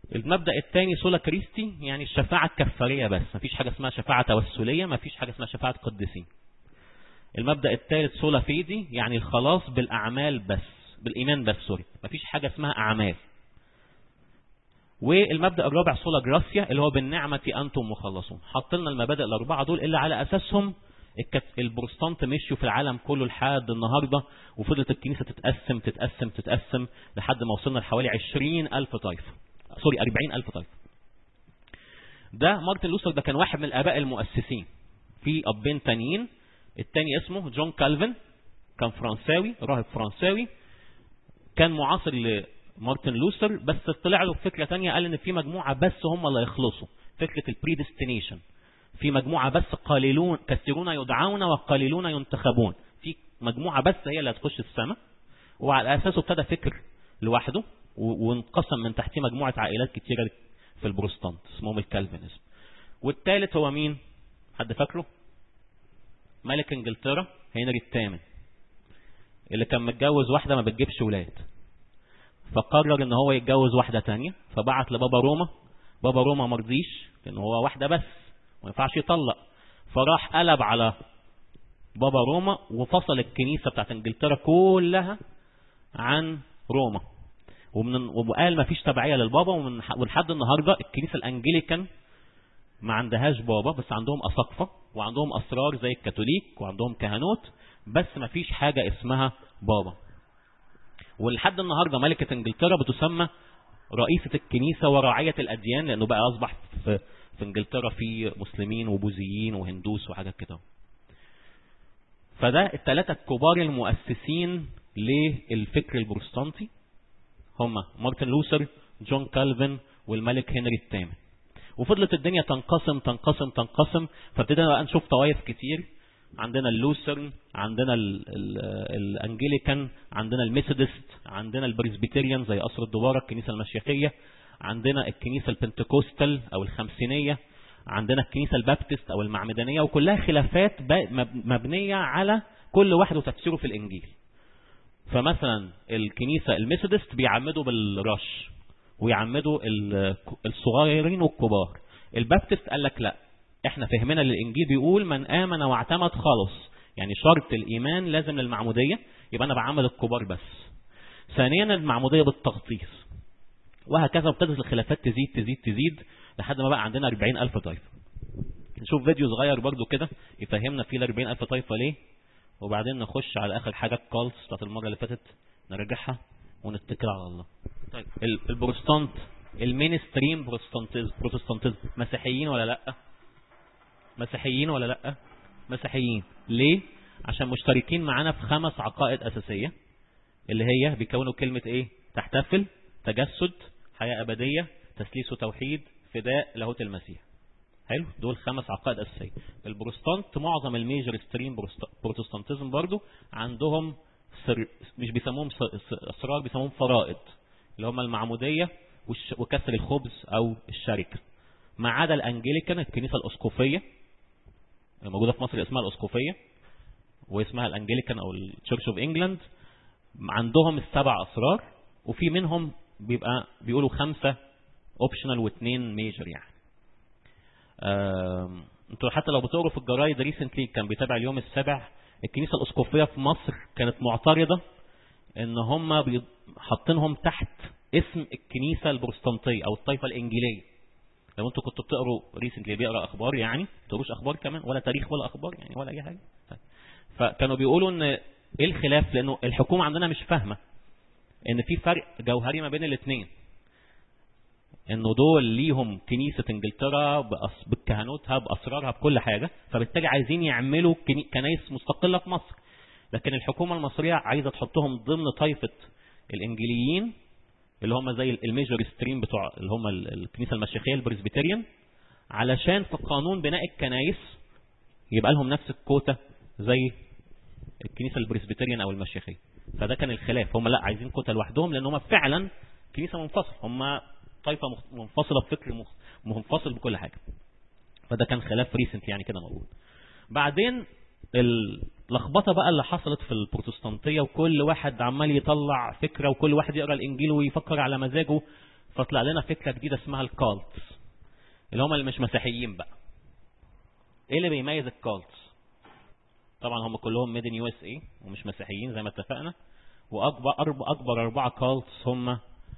المبدأ الثاني سولا كريستي، يعني الشفاعة الكفارية بس، مفيش حاجة اسمها شفاعة توسلية، مفيش حاجة اسمها شفاعة قديسين. المبدأ الثالث سولا فيدي، يعني الخلاص بالأعمال بس، بالإيمان بس، سوري، مفيش حاجة اسمها أعمال. والمبدأ الرابع سولا جراسيا، اللي هو بالنعمة أنتم مخلصون. حط لنا المبادئ الأربعة دول اللي على أساسهم البروتستانت مشوا في العالم كله لحد النهاردة، وفضلت الكنيسة تتقسم تتقسم تتقسم لحد ما وصلنا لحوالي عشرين ألف طائفة، سوري أربعين ألف طائفة. ده مارتن لوثر، ده كان واحد من الآباء المؤسسين. في أبين تانيين، التاني اسمه جون كالفن، كان فرنساوي، راهب فرنساوي، كان معاصر لمارتن لوثر، بس طلع له فكرة تانية، قال ان في مجموعة بس هم اللي يخلصوا، فكرة البريدستينيشن، في مجموعة بس قليلون كثيرون يدعون وقليلون ينتخبون، في مجموعة بس هي اللي هتخش السماء. وعلى أساسه ابتدى فكر لوحده، وانقسم من تحتيه مجموعة عائلات كتيرة في البروتستانت اسمهم الكالفينيزم. والثالث هو مين؟ حد فاكره؟ ملك انجلترا هنري الثامن، اللي كان متجوز واحدة ما بتجيبش ولاد، فقرر ان هو يتجوز واحدة تانية، فبعت لبابا روما. بابا روما مرضيش لان هو واحدة بس ما ينفعش يطلق، فراح قلب على بابا روما وفصل الكنيسة بتاعت انجلترا كلها عن روما، ومن وقال ما فيش تبعية للبابا. ومن ولحد النهاردة الكنيسة الانجليكان ما عندهاش بابا، بس عندهم أساقفة وعندهم أسرار زي الكاثوليك وعندهم كهنوت، بس ما فيش حاجة اسمها بابا. ولحد النهاردة ملكة انجلترا بتسمى رئيسة الكنيسة وراعية الأديان، لأنه بقى أصبح في, في انجلترا في مسلمين وبوذيين وهندوس وحاجات كده. فده الثلاثة الكبار المؤسسين للفكر البروتستانتي هم مارتن لوثر، جون كالفن، والملك هنري الثامن. وفضلت الدنيا تنقسم تنقسم تنقسم، فابتدينا بقى نشوف طوائف كتير. عندنا اللوثرن، عندنا الانجليكان، عندنا الميثودست، عندنا البريسبيتيريان زي قصر الدبارة الكنيسة المشيخية، عندنا الكنيسة البنتكوستال او الخمسينية، عندنا الكنيسة البابتست او المعمدانية، وكلها خلافات مبنية على كل واحد وتفسيره في الانجيل. فمثلا الكنيسة الميثودست بيعمدوا بالرش ويعمدوا الصغيرين والكبار. البابتست قال لك لا، احنا فهمنا للانجيل بيقول من امن واعتمد خلص، يعني شرط الايمان لازم للمعمودية، يبقى انا بعمد الكبار بس. ثانيا المعمودية بالتغطيس، وهكذا ابتدت الخلافات تزيد تزيد تزيد لحد ما بقى عندنا أربعين ألف طائفة. نشوف فيديو صغير برضو كده يفهمنا فيه ال أربعين ألف طائفة ليه، وبعدين نخش على اخر حاجة الكالس بتاعت المرة اللي فاتت نرجعها ونتكل على الله. طيب البروتستانت المين ستريم بروتستانتيزم مسيحيين ولا لا؟ مسيحيين ولا لا؟ مسيحيين. ليه؟ عشان مشتركين معانا في خمس عقائد اساسية، اللي هي بيكونوا كلمة ايه؟ تحتفل، تجسد، حياة ابدية، تثليث وتوحيد، فداء، لاهوت المسيح. حلو، دول خمس عقائد اساسية. البروتستانت معظم الميجر ستريم بروتستانتيزم برضو عندهم سر، مش بيسموهم اسرار، بيسموهم فرائض، اللي هم المعمودية وكسر الخبز او الشركة. ما عدا الانجليكان الكنيسة الاسقفية موجودة في مصر اسمها الاسقفية، واسمها الانجليكان او التشيرش اوف انجلاند، عندهم السبع اسرار، وفي منهم بيبقى بيقولوا خمسة اوبشنال واثنين ميجر. يعني انتوا حتى لو بتقروا في الجرايد ريسنتلي كان بيتابع اليوم السابع، الكنيسة الاسقفية في مصر كانت معترضة ان هم حاطينهم تحت اسم الكنيسة البروتستانتية او الطائفة الانجيلية. لو انتوا كنتوا بتقروا ريسنتلي بيقرا اخبار، يعني ما تقروش اخبار كمان ولا تاريخ ولا اخبار يعني ولا اي حاجة. فكانوا بيقولوا ان ايه الخلاف، لانه الحكومة عندنا مش فاهمة ان في فرق جوهري ما بين الاثنين، انه دول ليهم كنيسة انجلترا بكهنوتها باسرارها بكل حاجة، فبالتالي عايزين يعملوا كنايس مستقلة في مصر، لكن الحكومة المصرية عايزة تحطهم ضمن طائفة الانجليين اللي هم زي الميجور ستريم بتوع اللي هم الكنيسة المشيخية البريسبيتيريان، علشان في قانون بناء الكنايس يبقى لهم نفس الكوتا زي الكنيسة البريسبيتيريان او المشيخية. فده كان الخلاف، هم لا عايزين كوتا لوحدهم لان هم فعلا كنيسة منفصلة، هم طائفة منفصلة بفكر منفصل بكل حاجة. فده كان خلاف ريسنت يعني كده موجود. بعدين اللخبطة بقى اللي حصلت في البروتستانتية، وكل واحد عمال يطلع فكرة، وكل واحد يقرأ الإنجيل ويفكر على مزاجه فطلع لنا فكرة جديدة اسمها الكالتس، اللي هم اللي مش مسيحيين بقى. ايه اللي بيميز الكالتس؟ طبعا هم كلهم ميدن يو اس اي ومش مسيحيين زي ما اتفقنا. واكبر أربع اكبر اربعه كالتس هم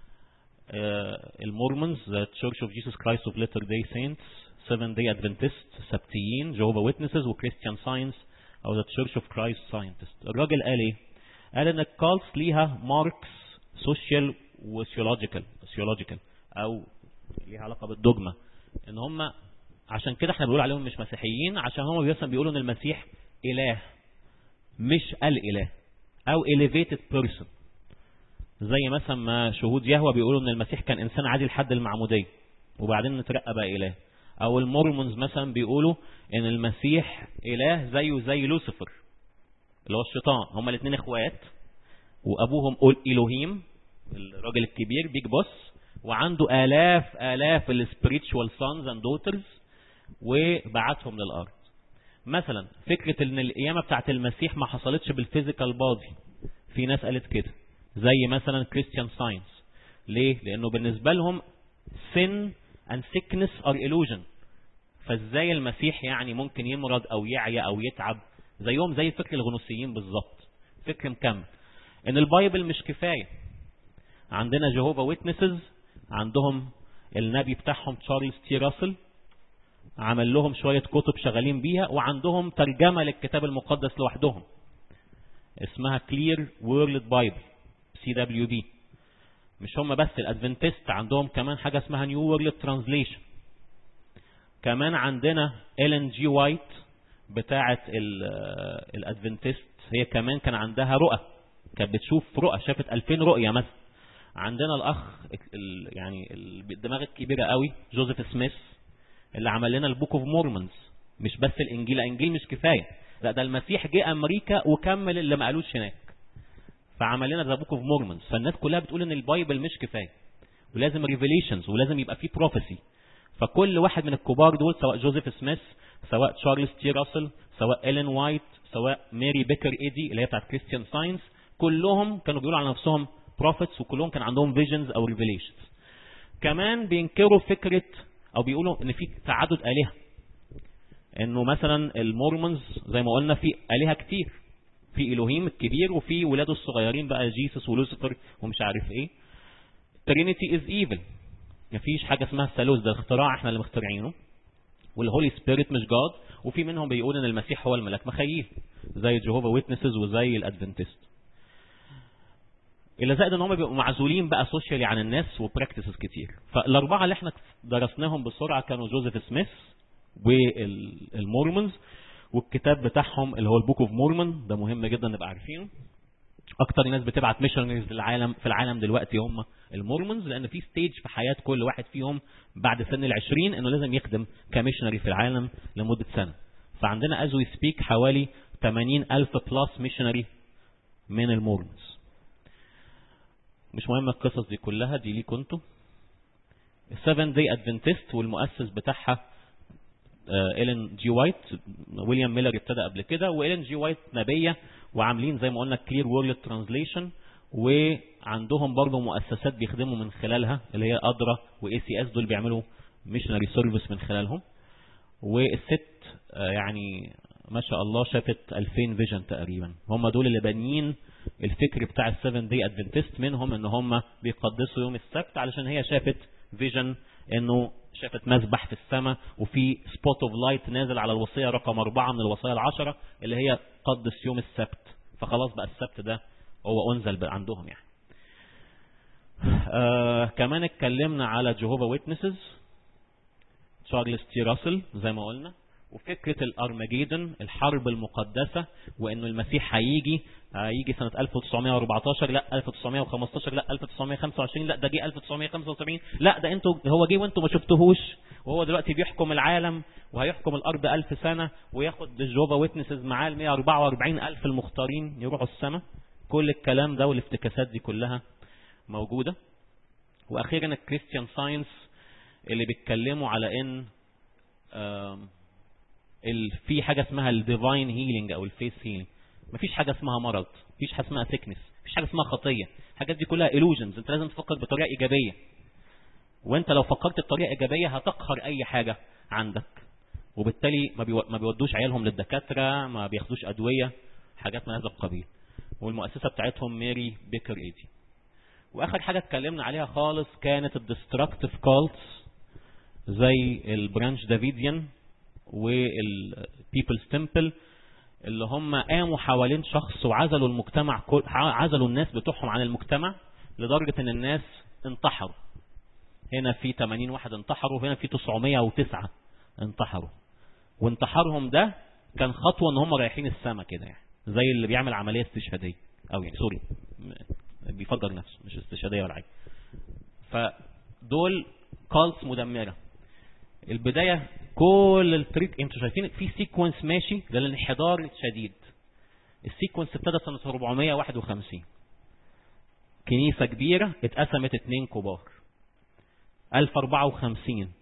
المورمونز، The Church of Jesus Christ of Latter-day Saints, Seventh Day Adventists, سبتيين، Jehovah Witnesses و Christian Science او The Church of Christ Scientists. الراجل قال ايه؟ قال ان الكالتس ليها ماركس سوشيال وسيولوجيكال سيولوجيكال او ليها علاقه بالدogma، ان هم عشان كده احنا بنقول عليهم مش مسيحيين، عشان هم مثلا بيقولوا ان المسيح اله مش الاله او elevated person، زي مثلا ما شهود يهوه بيقولوا ان المسيح كان انسان عادي لحد المعموديه وبعدين نترقى بقى اله. او المورمونز مثلا بيقولوا ان المسيح اله زيه زي لوسيفر اللي هو الشيطان، هما الاثنين اخوات وابوهم الوهيم الراجل الكبير بيج بوس، وعنده الاف الاف السبيريتشوال سانز اند دوترز وبعتهم للارض. مثلا فكره ان القيامه بتاعت المسيح ما حصلتش بالفيزيكال بادي، في ناس قالت كده زي مثلا كريستيان ساينس. ليه؟ لانه بالنسبه لهم sin and sickness are illusion، فازاي المسيح يعني ممكن يمرض او يعيا او يتعب زيهم زي فكر الغنوصيين بالظبط. فكر مكمل ان البايبل مش كفايه. عندنا جيهوفا ويتنسز، عندهم النبي بتاعهم تشارلز تي راسل عمل لهم شويه كتب شغالين بيها، وعندهم ترجمه للكتاب المقدس لوحدهم اسمها كلير وورلد بايبل سي دبليو بي. مش هم بس الادفنتست، عندهم كمان حاجه اسمها نيو وورلد ترانزليشن. كمان عندنا إلين جي وايت بتاعه الادفنتست، هي كمان كان عندها رؤى، كانت بتشوف رؤى، شافت ألفين رؤيه مثلا. عندنا الاخ يعني الدماغ الكبيره قوي جوزيف سميث اللي عمل لنا البوك اوف مورمونز. مش بس الانجيل، الانجيل مش كفايه، لا ده المسيح جه امريكا وكمل اللي ما قالوش هناك، فعمل لنا ذا بوك اوف مورمونز. فالناس كلها بتقول ان البايبل مش كفايه ولازم ريفيليشنز ولازم يبقى فيه بروفيسي. فكل واحد من الكبار دول سواء جوزيف سميث سواء تشارلز تي راسل سواء إلين وايت سواء ماري بيكر ايدي اللي هي بتاعت كريستيان ساينس، كلهم كانوا بيقولوا على نفسهم بروفيتس وكلهم كان عندهم فيجنز او ريفيليشنز. كمان بينكروا فكره او بيقولوا ان في تعدد الهه، انه مثلا المورمونز زي ما قلنا في الهه كتير، في الوهيم الكبير وفي ولاده الصغيرين بقى جيسس ولوسيفر ومش عارف ايه. ترينيتي از ايفل، مفيش حاجه اسمها الثالوث، ده اختراع احنا اللي مخترعينه. والهولي سبيريت مش جاد، وفي منهم بيقول ان المسيح هو الملاك مخيل زي جيهوفا ويتنسز وزي الادفنتست. الا زائد ان هم بيبقوا معزولين بقى سوشيالي عن الناس وبراكتسز كتير. فالاربعه اللي احنا درسناهم بسرعه كانوا جوزيف سميث والمورمونز، والكتاب بتاعهم اللي هو البوك اوف مورمون، ده مهم جدا نبقى عارفينه. اكتر ناس بتبعت ميشنريز للعالم في العالم دلوقتي هم المورمونز، لان في ستيج في حياه كل واحد فيهم بعد سن العشرين انه لازم يخدم كميشنري في العالم لمده سنه. فعندنا از وي سبيك حوالي ثمانين ألف بلس ميشنري من المورمونز. مش مهم القصص دي كلها، دي ليكوا انتوا. السفن داي ادفنتست والمؤسس بتاعها إلين جي وايت، ويليام ميلر ابتدى قبل كده، وإلين جي وايت نبيه وعاملين زي ما قلنا كلير وورلد ترانزليشن، وعندهم برضه مؤسسات بيخدموا من خلالها اللي هي أدرا واي سي اس، دول بيعملوا ميشنري سيرفيس من خلالهم. والست يعني ما شاء الله شافت ألفين فيجن تقريبا، هم دول اللي بانيين الفكر بتاع السفن داي ادفنتست. منهم ان هم بيقدسوا يوم السبت علشان هي شافت فيجن، انه شافت مسبح في السماء وفي سبوت اوف لايت نازل على الوصيه رقم أربعة من الوصايا العشرة اللي هي قدس يوم السبت، فخلاص بقى السبت ده هو انزل بقى عندهم يعني. آه كمان اتكلمنا على جيهوفا ويتنسز، تشارلز تي راسل زي ما قلنا، وفكره الارمجيدن الحرب المقدسه، وانه المسيح هيجي هيجي سنه ألف وتسعمائة وأربعة عشر، لا ألف وتسعمائة وخمسة عشر، لا ألف وتسعمائة وخمسة وعشرين، لا ده جه ألف وتسعمائة وخمسة وسبعين، لا ده انتوا هو جه وانتوا ما شفتوهوش، وهو دلوقتي بيحكم العالم وهيحكم الارض ألف سنه، وياخد الجيهوفا ويتنسز معاه ال مائة وأربعة وأربعين ألف المختارين يروحوا السماء. كل الكلام ده والافتكاسات دي كلها موجوده. واخيرا الكريستيان ساينس اللي بيتكلموا على ان في حاجه اسمها الديفاين هيلينج او الفيس هيلينج. مفيش حاجه اسمها مرض، مفيش حاجه اسمها سيكنس، مفيش حاجه اسمها خطيه، الحاجات دي كلها illusions. انت لازم تفكر بطريقه ايجابيه. وانت لو فكرت بطريقه ايجابيه هتقهر اي حاجه عندك، وبالتالي ما بيو... ما بيودوش عيالهم للدكاتره، ما بياخدوش ادويه، حاجات من هذا القبيل. والمؤسسه بتاعتهم ميري بيكر ايدي. واخر حاجه اتكلمنا عليها خالص كانت الديستركتيف كالتس زي البرانش دافيديان والبيبلز تمبل، اللي هم قاموا حوالين شخص وعزلوا المجتمع كل... عزلوا الناس بتوعهم عن المجتمع لدرجه ان الناس انتحروا. هنا في ثمانين واحد انتحروا، وهنا في تسعمائة وتسعة انتحروا. وانتحارهم ده كان خطوه ان هم رايحين السما كده، يعني زي اللي بيعمل عمليه استشهاديه، او يعني سوري بيفجر نفسه، مش استشهاديه ولا حاجه. فدول كالتس مدمره. البدايه كل التريك انتوا شايفين في سيكونس ماشي للانحدار الشديد. السيكونس ابتدى سنه أربعمائة وواحد وخمسين، كنيسه كبيره اتقسمت اتنين كبار. ألف وأربعة وخمسين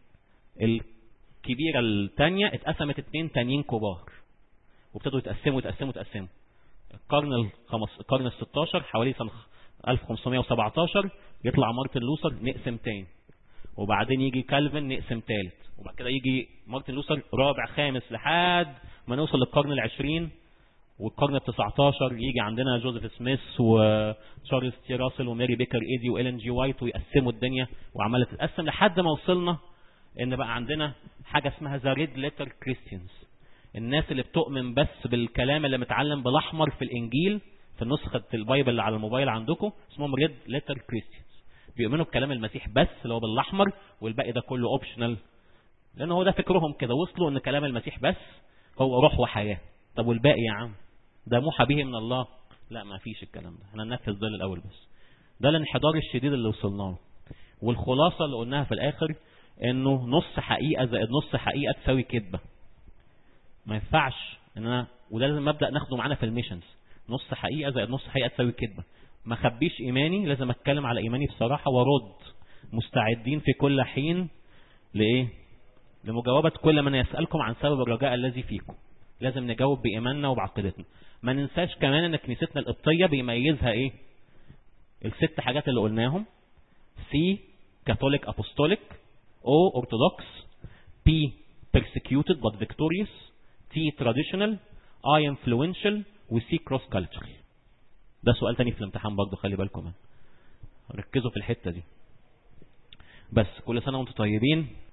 الكبيره الثانيه اتقسمت اتنين تانيين كبار، وابتدوا يتقسموا يتقسموا يتقسموا. القرن الخمس القرن الستاشر حوالي سنه ألف وخمسمائة وسبعتاشر يطلع مارتن لوثر نقسم تاني، وبعدين يجي كالفن نقسم ثالث، وبعد كده يجي مارتن لوثر رابع خامس لحد ما نوصل للقرن العشرين. والقرن التسعتاشر يجي عندنا جوزيف سميث وتشارلز تي راسل وماري بيكر ايدي وإيلين جي وايت، ويقسموا الدنيا وعماله تتقسم لحد ما وصلنا ان بقى عندنا حاجه اسمها ذا ريد ليتر كريستيانز، الناس اللي بتؤمن بس بالكلام اللي متعلم بالاحمر في الانجيل، في نسخه البايبل اللي على الموبايل عندكم اسمهم ريد ليتر كريستيانز. بيؤمنوا بكلام المسيح بس اللي هو بالاحمر، والباقي ده كله اوبشنال، لان هو ده فكرهم كده. وصلوا ان كلام المسيح بس هو روح وحياه. طب والباقي يا عم ده موحى به من الله؟ لا، ما فيش الكلام ده، احنا ننفذ ده الاول بس. ده الانحدار الشديد اللي وصلنا له. والخلاصه اللي قلناها في الاخر انه نص حقيقه زائد نص حقيقه تساوي كذبه. ما ينفعش ان انا، وده لازم مبدا ناخده معانا في الميشنز، نص حقيقه زائد نص حقيقه تساوي كذبه. ما خبيش ايماني، لازم اتكلم على ايماني بصراحه وارد، مستعدين في كل حين لايه؟ لمجاوبه كل من يسالكم عن سبب الرجاء الذي فيكم. لازم نجاوب بايماننا وبعقيدتنا. ما ننساش كمان ان كنيستنا القبطيه بيميزها ايه؟ الست حاجات اللي قلناهم: سي كاثوليك ابوستوليك، او اورثودوكس، بي persecuted but victorious، تي traditional، اي influential، وسي cross cultural. ده سؤال تاني في الامتحان برضه، خلي بالكم، ركزوا في الحته دي. بس كل سنه وانتم طيبين.